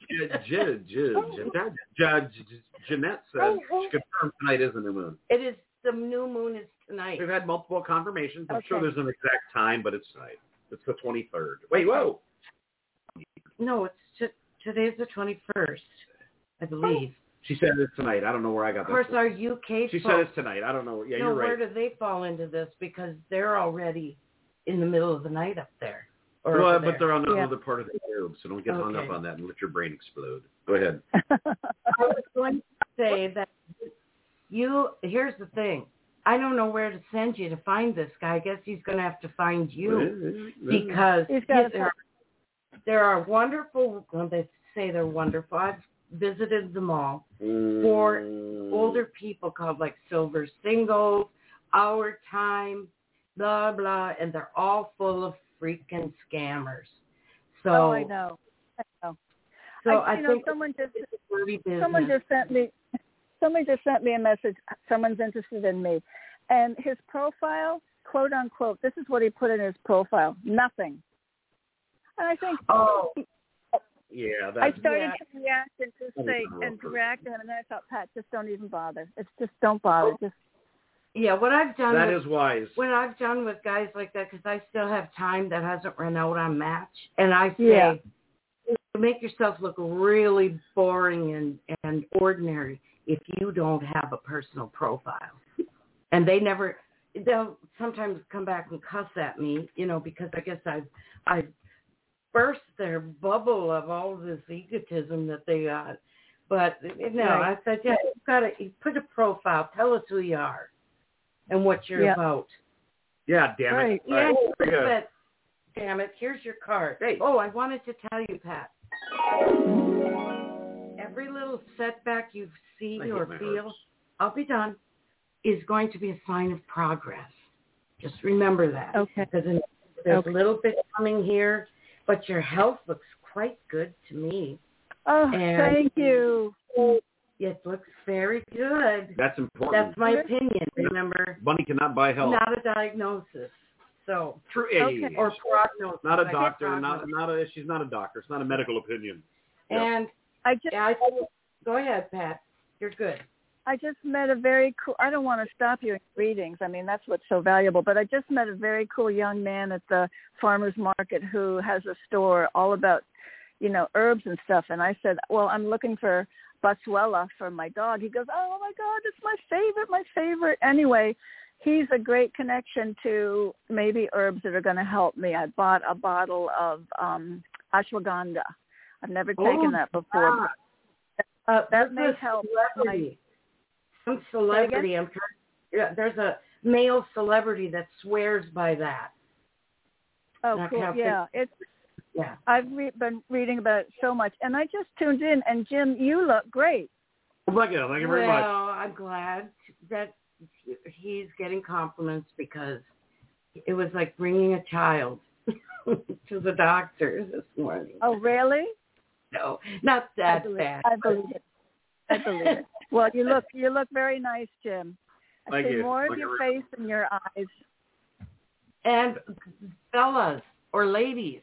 Jeanette said she confirmed tonight is the new moon. It is. The new moon is tonight. We've had multiple confirmations. I'm sure there's an exact time, but it's tonight. It's the 23rd. Wait, whoa. No, today's the 21st, I believe. She said it's tonight. I don't know where I got that. Of course, our UK She said it's tonight. I don't know. Yeah, you're right. Where do they fall into this? Because they're already in the middle of the night up there. But they're on the other part of the globe, so don't get hung up on that and let your brain explode. Go ahead. I was going to say that here's the thing. I don't know where to send you to find this guy. I guess he's going to have to find you because there are wonderful, they say they're wonderful. I've visited them all for older people called like Silver Singles, Our Time, blah, blah, and they're all full of freaking scammers. So I know. So I think someone just sent me a message. Someone's interested in me. And his profile, quote unquote, this is what he put in his profile. Nothing. And I think I started to react and to react to him, and then I thought, Pat, just don't even bother. It's just don't bother. What I've done is wise. What I've done with guys like that, because I still have time that hasn't run out on Match, and I say, you make yourself look really boring and ordinary if you don't have a personal profile. And they'll sometimes come back and cuss at me, because I guess I've burst their bubble of all this egotism that they got. But I said, you put a profile, tell us who you are and what you're about. Yeah, damn it. Right. Yeah, damn it, here's your card. Hey. Oh, I wanted to tell you, Pat. Every little setback you see or feel, I'll be done, is going to be a sign of progress. Just remember that. Okay. Because there's a little bit coming here, but your health looks quite good to me. Oh, thank you. It looks very good. That's important. That's my opinion, remember? Money cannot buy health. Not a diagnosis. So true age. Or prognosis. Not a doctor. She's not a doctor. It's not a medical opinion. And go ahead, Pat. You're good. I just met a very cool, I don't want to stop you in readings. I mean, that's what's so valuable. But I just met a very cool young man at the farmer's market who has a store all about, herbs and stuff. And I said, well, I'm looking for Boswellia for my dog. He goes, oh, my God, it's my favorite. Anyway, he's a great connection to maybe herbs that are going to help me. I bought a bottle of ashwagandha. I've never taken that before. That may help. Some celebrity. There's a male celebrity that swears by that. Oh, cool. Yeah, yeah. I've been reading about it so much, and I just tuned in. And Jim, you look great. Thank you very much. Well, I'm glad that he's getting compliments because it was like bringing a child to the doctor this morning. Oh, really? No, not that bad. I believe it. Well, you look very nice, Jim. I see more of your face and your eyes. And fellas or ladies,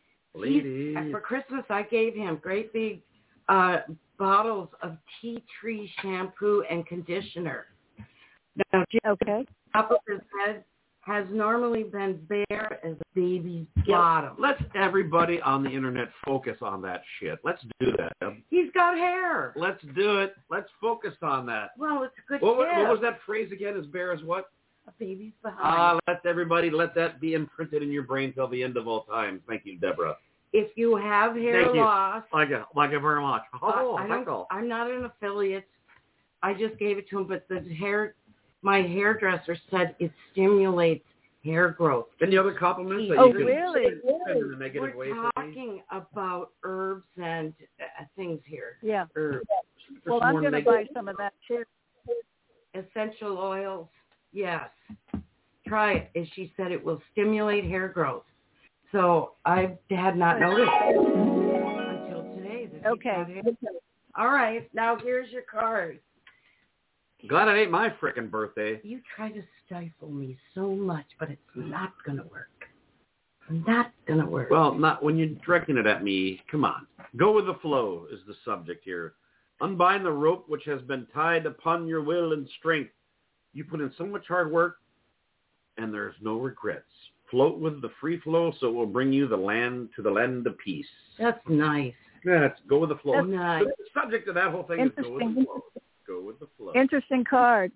for Christmas I gave him great big bottles of tea tree shampoo and conditioner. Now, Jim, top of his head has normally been bare as a baby's bottom. Let's everybody on the internet focus on that shit. Let's do that. He's got hair. Let's do it. Let's focus on that. Well, it's a good What was that phrase again? As bare as what? A baby's behind. Let that be imprinted in your brain till the end of all time. Thank you, Deborah. If you have hair loss. Thank you very much. I'm not an affiliate. I just gave it to him, but my hairdresser said it stimulates hair growth. Any other compliments that you can really? send in a negative way? We're talking about herbs and things here. Yeah. Herbs. Well, I'm going to buy some of that too. Essential oils, yes. Try it. As she said, it will stimulate hair growth. So I had not noticed until today. Okay. All right. Now here's your card. Glad it ain't my frickin' birthday. You try to stifle me so much, but it's not going to work. Not going to work. Well, not when you're directing it at me. Come on. Go with the flow is the subject here. Unbind the rope which has been tied upon your will and strength. You put in so much hard work, and there's no regrets. Float with the free flow, so it will bring you the land of peace. That's nice. Yeah, go with the flow. That's nice. The subject of that whole thing is go with the flow. Go with the flow. Interesting card.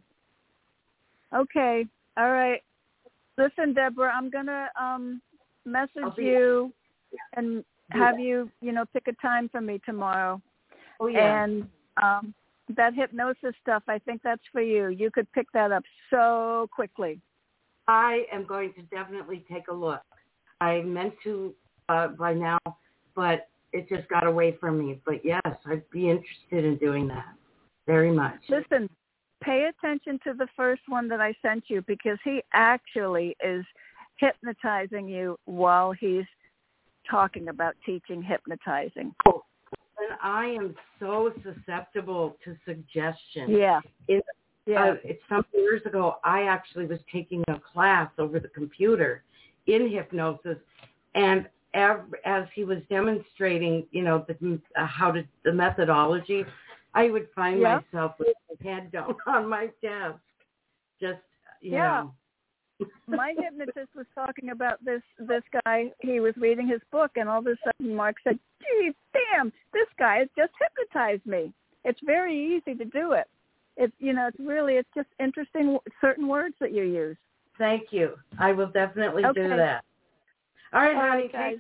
Okay. All right. Listen, Deborah, I'm going to message you and have you, pick a time for me tomorrow. Oh, yeah. And that hypnosis stuff, I think that's for you. You could pick that up so quickly. I am going to definitely take a look. I meant to by now, but it just got away from me. But yes, I'd be interested in doing that very much. Listen, pay attention to the first one that I sent you because he actually is hypnotizing you while he's talking about teaching hypnotizing. Oh, and I am so susceptible to suggestion. Yeah. Some years ago, I actually was taking a class over the computer in hypnosis, and as he was demonstrating, the methodology, I would find myself with my head down on my desk, just you know. My hypnotist was talking about this guy. He was reading his book, and all of a sudden, Mark said, "Gee, damn, this guy has just hypnotized me." It's very easy to do it. It's just interesting certain words that you use. Thank you. I will definitely do that. All right, honey. Guys.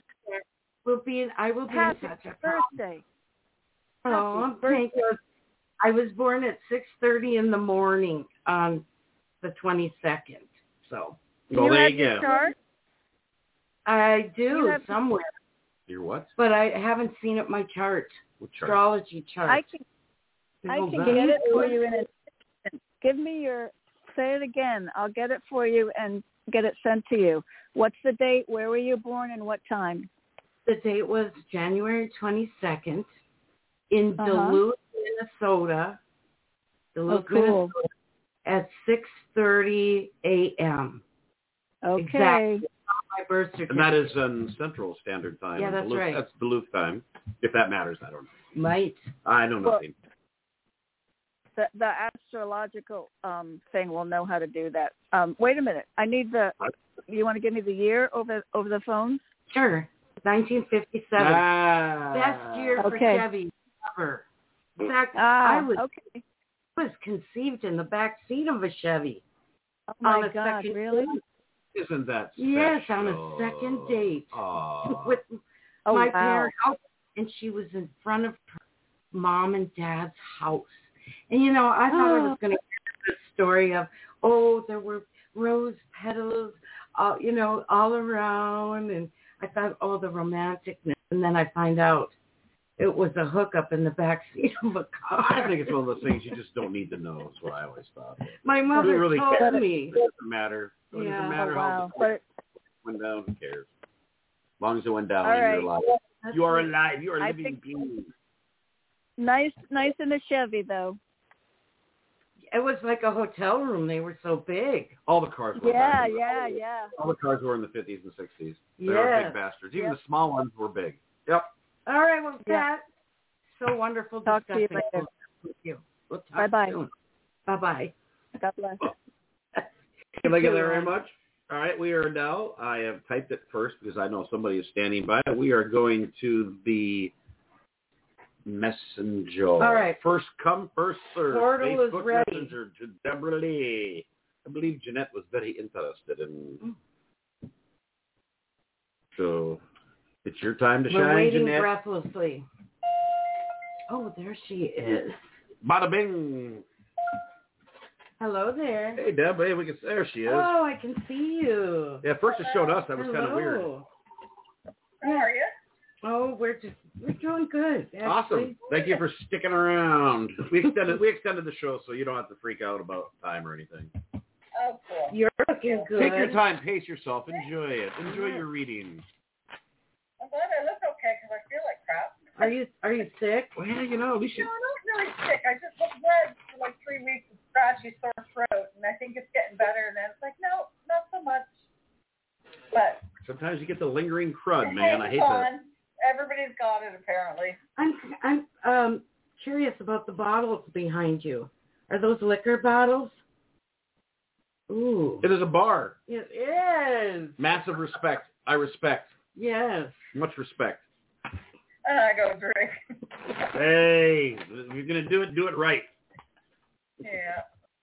I will be Happy in touch. birthday. Oh, thank you. I was born at 6:30 in the morning on the 22nd. So. Well, there you go. Your chart? I do somewhere. Your what? But I haven't seen it my chart. What chart? Astrology chart. I can get it for you in an instant. Give me say it again. I'll get it for you and get it sent to you. What's the date? Where were you born and what time? The date was January 22nd in Duluth, Minnesota. Minnesota at 6:30 a.m. Okay. Exactly. My birth certificate. And that is Central Standard Time. Yeah, that's Duluth, right. That's Duluth time. If that matters, I don't know. Might. I know nothing. The astrological thing will know how to do that. Wait a minute. I need you want to give me the year over the phone? Sure. 1957. Best year for Chevy ever. In fact, I was conceived in the back seat of a Chevy. Oh my God, really? Isn't that special? Yes, on a second date with my parents, and she was in front of mom and dad's house. And, you know, I thought I was going to hear the story of, there were rose petals, you know, all around. And I thought, the romanticness. And then I find out it was a hookup in the back seat of a car. I think it's one of those things you just don't need to know. That's what I always thought. My mother really told me. It doesn't matter. It doesn't matter how it went down. Who cares? As long as it went down, you're alive. You are alive. You are living being. Nice in the Chevy, though. It was like a hotel room. They were so big. All the cars were Yeah. All the cars were in the 50s and 60s. They were big bastards. Even the small ones were big. Yep. All right, well, Pat, so wonderful talk discussing to you later. with you. We'll talk Bye-bye. soon. Bye-bye. God bless. Thank you very much. All right, we are now, I have typed it first because I know somebody is standing by. We are going to the Messenger. All right. First come, first serve. Portal Facebook is ready. Messenger to Deborah Lee. I believe Jeanette was very interested in. So it's your time to We're shine, waiting Jeanette. breathlessly. Oh, there she is. Bada bing. Hello there. Hey, Deb. Hey, there she is. Oh, I can see you. Yeah, first it showed us. That was kind of weird. How are you? Oh, we're doing good. Actually. Awesome. Thank you for sticking around. We extended the show so you don't have to freak out about time or anything. Oh, cool. You're looking good. Take your time. Pace yourself. Enjoy it. Enjoy your reading. I'm glad I look okay because I feel like crap. Are you sick? Well, yeah, you know, at least you... No, I'm not really sick. I just was red for like 3 weeks with scratchy sore throat, and I think it's getting better. And then it's like, no, not so much. But sometimes you get the lingering crud, man. I hate that. Everybody's got it apparently. I'm curious about the bottles behind you. Are those liquor bottles? Ooh. It is a bar. It is. Massive respect. I respect. Yes. Much respect. I go drink. Hey, if you're going to do it right. Yeah.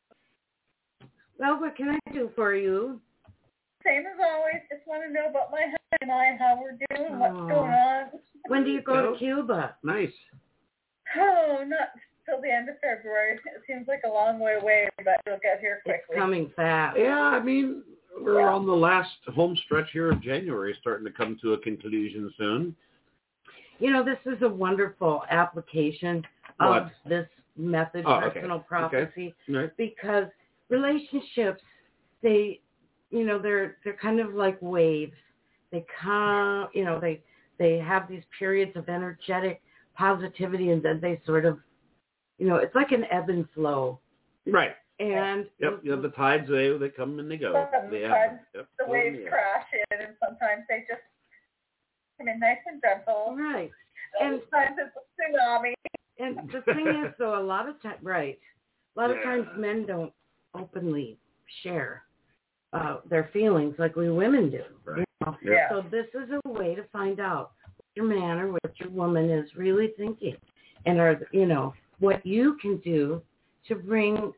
Well, what can I do for you? Same as always. Just want to know about my husband and I, how we're doing, what's going on. When do you go to Cuba? Nice. Oh, not till the end of February. It seems like a long way away, but we'll get here quickly. It's coming fast. Yeah, I mean, we're on the last home stretch here of January, starting to come to a conclusion soon. You know, this is a wonderful application of this method, personal prophecy, because relationships, they're kind of like waves. They come, they have these periods of energetic positivity, and then they sort of, it's like an ebb and flow. Right. And the tides, they come and they go. Sometimes the waves crash in, and sometimes they just come in nice and gentle. Right. And sometimes it's a tsunami. And the thing is, though, a lot of times men don't openly share their feelings like we women do. Right. Yeah. So this is a way to find out what your man or what your woman is really thinking, and what you can do to bring,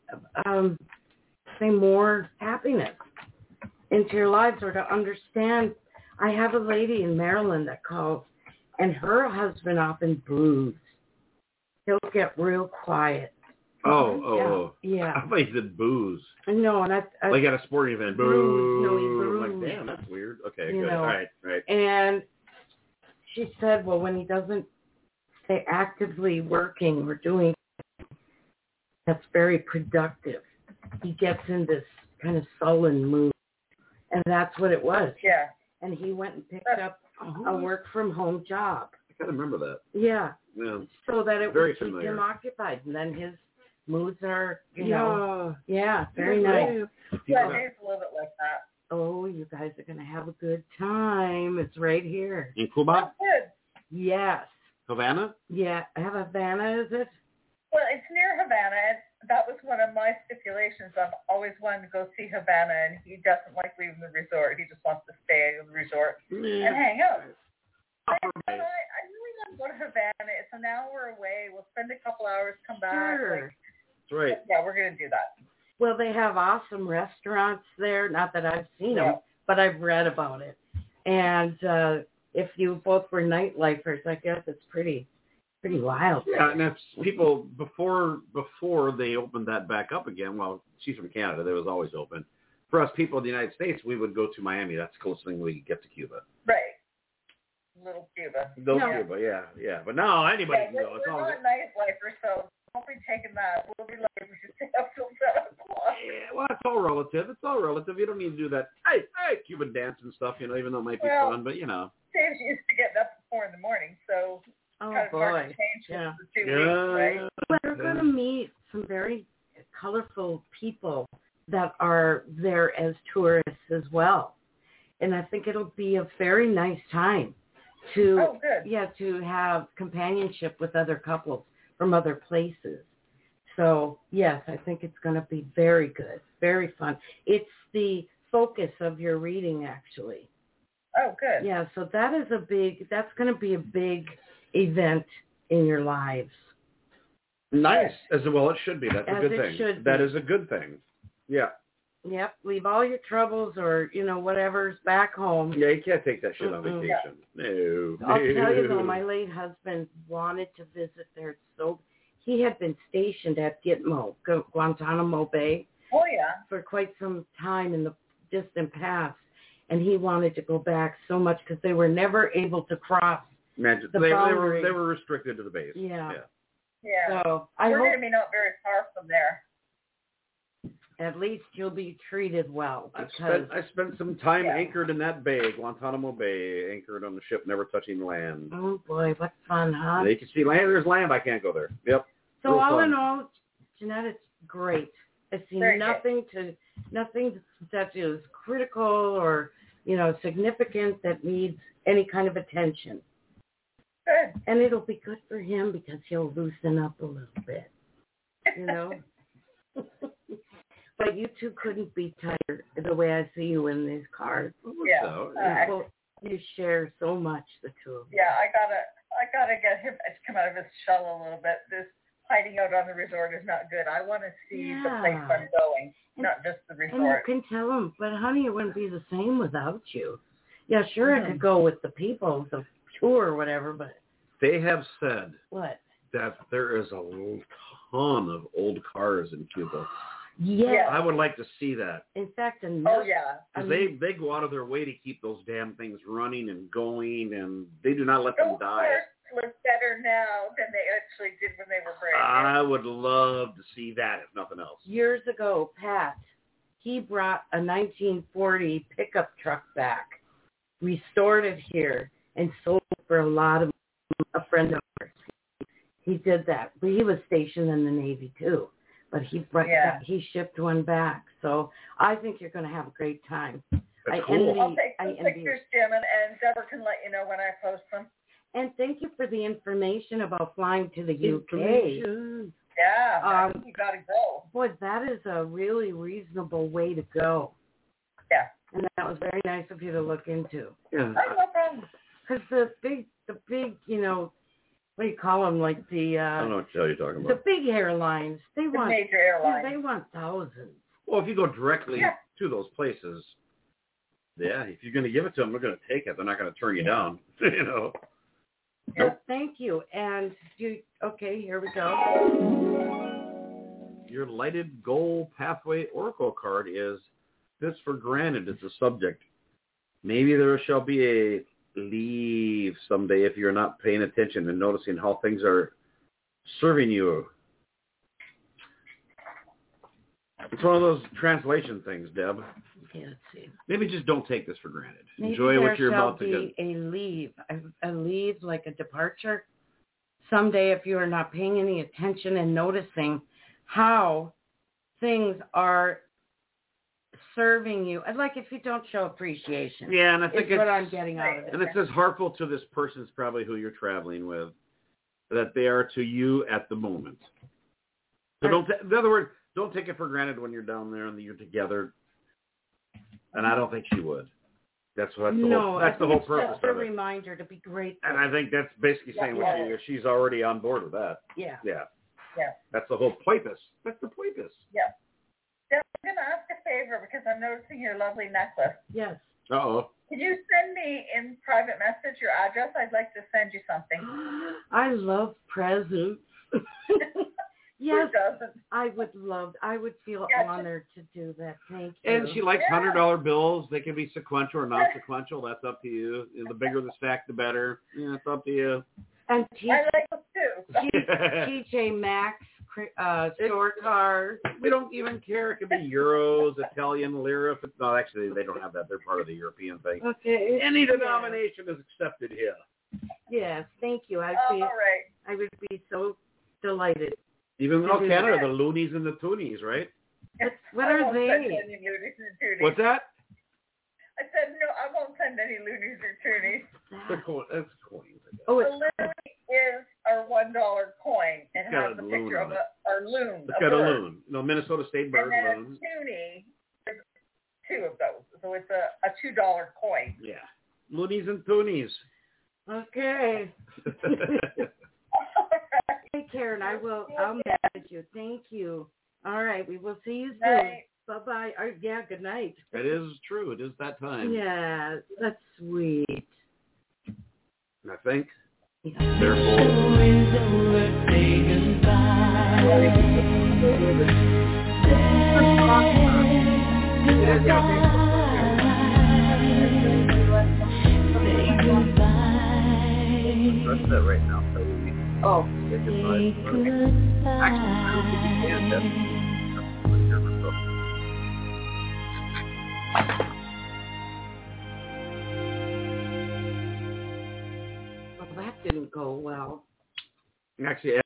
say, more happiness into your lives, or to understand. I have a lady in Maryland that calls, and her husband often brews. He'll get real quiet. Oh. Yeah. I thought you said booze. No, and I like at a sporting event. Boo. No, he brews. brews. Like, damn, that's weird. Okay, good. All right. And she said, well, when he doesn't stay actively working or doing, that's very productive. He gets in this kind of sullen mood. And that's what it was. Yeah. And he went and picked up a work-from-home job. I kind of remember that. Yeah. Yeah. So that it very would keep familiar. him occupied. And then his moods are, very Very nice. Yeah, it's a little bit like that. Oh, you guys are going to have a good time. It's right here. In Cuba? That's good. Yes. Havana? Yeah. Havana, is it? Well, it's near Havana. That was one of my stipulations. I've always wanted to go see Havana, and he doesn't like leaving the resort. He just wants to stay at the resort and hang out. I really want to go to Havana. It's an hour away. We'll spend a couple hours, come back. Sure. That's right. Yeah, we're going to do that. Well, they have awesome restaurants there. Not that I've seen them, but I've read about it. And if you both were nightlifers, I guess it's pretty Pretty wild. Yeah, and that's people before they opened that back up again. Well, she's from Canada; that was always open. For us people in the United States, we would go to Miami. That's the closest thing we could get to Cuba. Right. Little Cuba. Cuba, yeah. But now anybody can go. We're not nightlifers, so don't be taking that. We'll be like, we should stay up till 7 o'clock. Yeah, well, it's all relative. You don't need to do that. Hey, Cuban dance and stuff. Even though it might be fun, but Sam's used to getting up at 4 in the morning, so kind of hard to change for 2 weeks, right? Well, we're going to meet some very colorful people that are there as tourists as well, and I think it'll be a very nice time to to have companionship with other couples from other places. So yes, I think it's going to be very good, very fun. It's the focus of your reading, actually. Oh, good. Yeah, so that's going to be a big event in your lives. Nice. As well, it should be. That's a good thing. That is a good thing. Yeah. Yep. Leave all your troubles or, whatever's back home. Yeah, you can't take that shit on vacation. No. I'll tell you, though, my late husband wanted to visit there. So he had been stationed at Gitmo, Guantanamo Bay. Oh, yeah. For quite some time in the distant past. And he wanted to go back so much because they were never able to cross the boundary. They were restricted to the base. Yeah. So we're going to be not very far from there. At least you'll be treated well. I spent some time anchored in that bay, Guantanamo Bay, anchored on the ship, never touching land. Oh, boy, what fun, huh? You can see land. There's land. I can't go there. Yep. So all in all, Jeanette, it's great. I see nothing that is critical or, significant that needs any kind of attention. Good. And it'll be good for him because he'll loosen up a little bit, But you two couldn't be tighter the way I see you in these cars. Yeah. You share so much, the two of you. Yeah, I gotta get him to come out of his shell a little bit. This hiding out on the resort is not good. I want to see the place I'm going, not just the resort. And you can tell him, but honey, it wouldn't be the same without you. Yeah, sure, I could go with the people, the tour or whatever, but... They have said that there is a ton of old cars in Cuba. Yeah. I would like to see that. In fact, because they go out of their way to keep those damn things running and going, and they do not let them die. Look better now than they actually did when they were brand new. I would love to see that, if nothing else. Years ago, Pat, he brought a 1940 pickup truck back, restored it here, and sold it for a lot of a friend of ours. He did that. He was stationed in the Navy too, but he shipped one back. So I think you're going to have a great time. That's cool. I'll take some pictures, Jim, and Deborah can let you know when I post them. And thank you for the information about flying to the UK. Yeah, you got to go. Boy, that is a really reasonable way to go. Yeah. And that was very nice of you to look into. Yeah. No problem. Because the big, what do you call them? Like the... I don't know what the hell you're talking about. The big airlines. They want major airlines. They want thousands. Well, if you go directly to those places, if you're going to give it to them, they're going to take it. They're not going to turn you down, Well, thank you. And here we go. Your lighted goal pathway oracle card is this for granted. It's a subject. Maybe there shall be a leave someday if you're not paying attention and noticing how things are serving you. It's one of those translation things, Deb. Okay, let's see. Maybe just don't take this for granted. Maybe enjoy what you're about to get. There shall be a leave, like a departure. Someday, if you are not paying any attention and noticing how things are serving you, like if you don't show appreciation. Yeah, and I think it's what I'm getting out of it. And it's as hurtful to this person's probably who you're traveling with that they are to you at the moment. So in other words, don't take it for granted when you're down there and you're together. And I don't think she would. That's the whole purpose of it. It's just a reminder reminder to be grateful. And I think that's basically saying she's already on board with that. Yeah. That's the whole purpose. That's the purpose. Yeah. I'm going to ask a favor because I'm noticing your lovely necklace. Yes. Uh-oh. Can you send me in private message your address? I'd like to send you something. I love presents. Yes, Who doesn't? I would feel honored to do that. Thank you. And she likes $100 bills. They can be sequential or non-sequential. That's up to you. The bigger the stack, the better. Yeah, it's up to you. And I like them too. TJ Maxx store card. We don't even care. It could be euros, Italian lira. No, actually, they don't have that. They're part of the European thing. Okay. Any denomination is accepted here. Yes, thank you. All right. I would be so delighted. Even though Canada, the loonies and the toonies, right? What are they? What's that? I said, no, I won't send any loonies or toonies. That's coins. Oh, the loon is our $1 coin and got has a a picture loon of our loon. It's got a loon. No, Minnesota State bird and then loon. a toonie, there's 2 of those. So it's a $2 coin. Yeah. Loonies and toonies. Okay. Hey, Karen, I'll message you. Thank you. All right, we will see you soon. Night. Bye-bye. Yeah, good night. It is true. It is that time. Yeah, that's sweet. I think. Yeah. Therefore. That's that right now. So Oh. Actually, I don't think you can. That's what you're supposed Well, that didn't go well. to. Actually,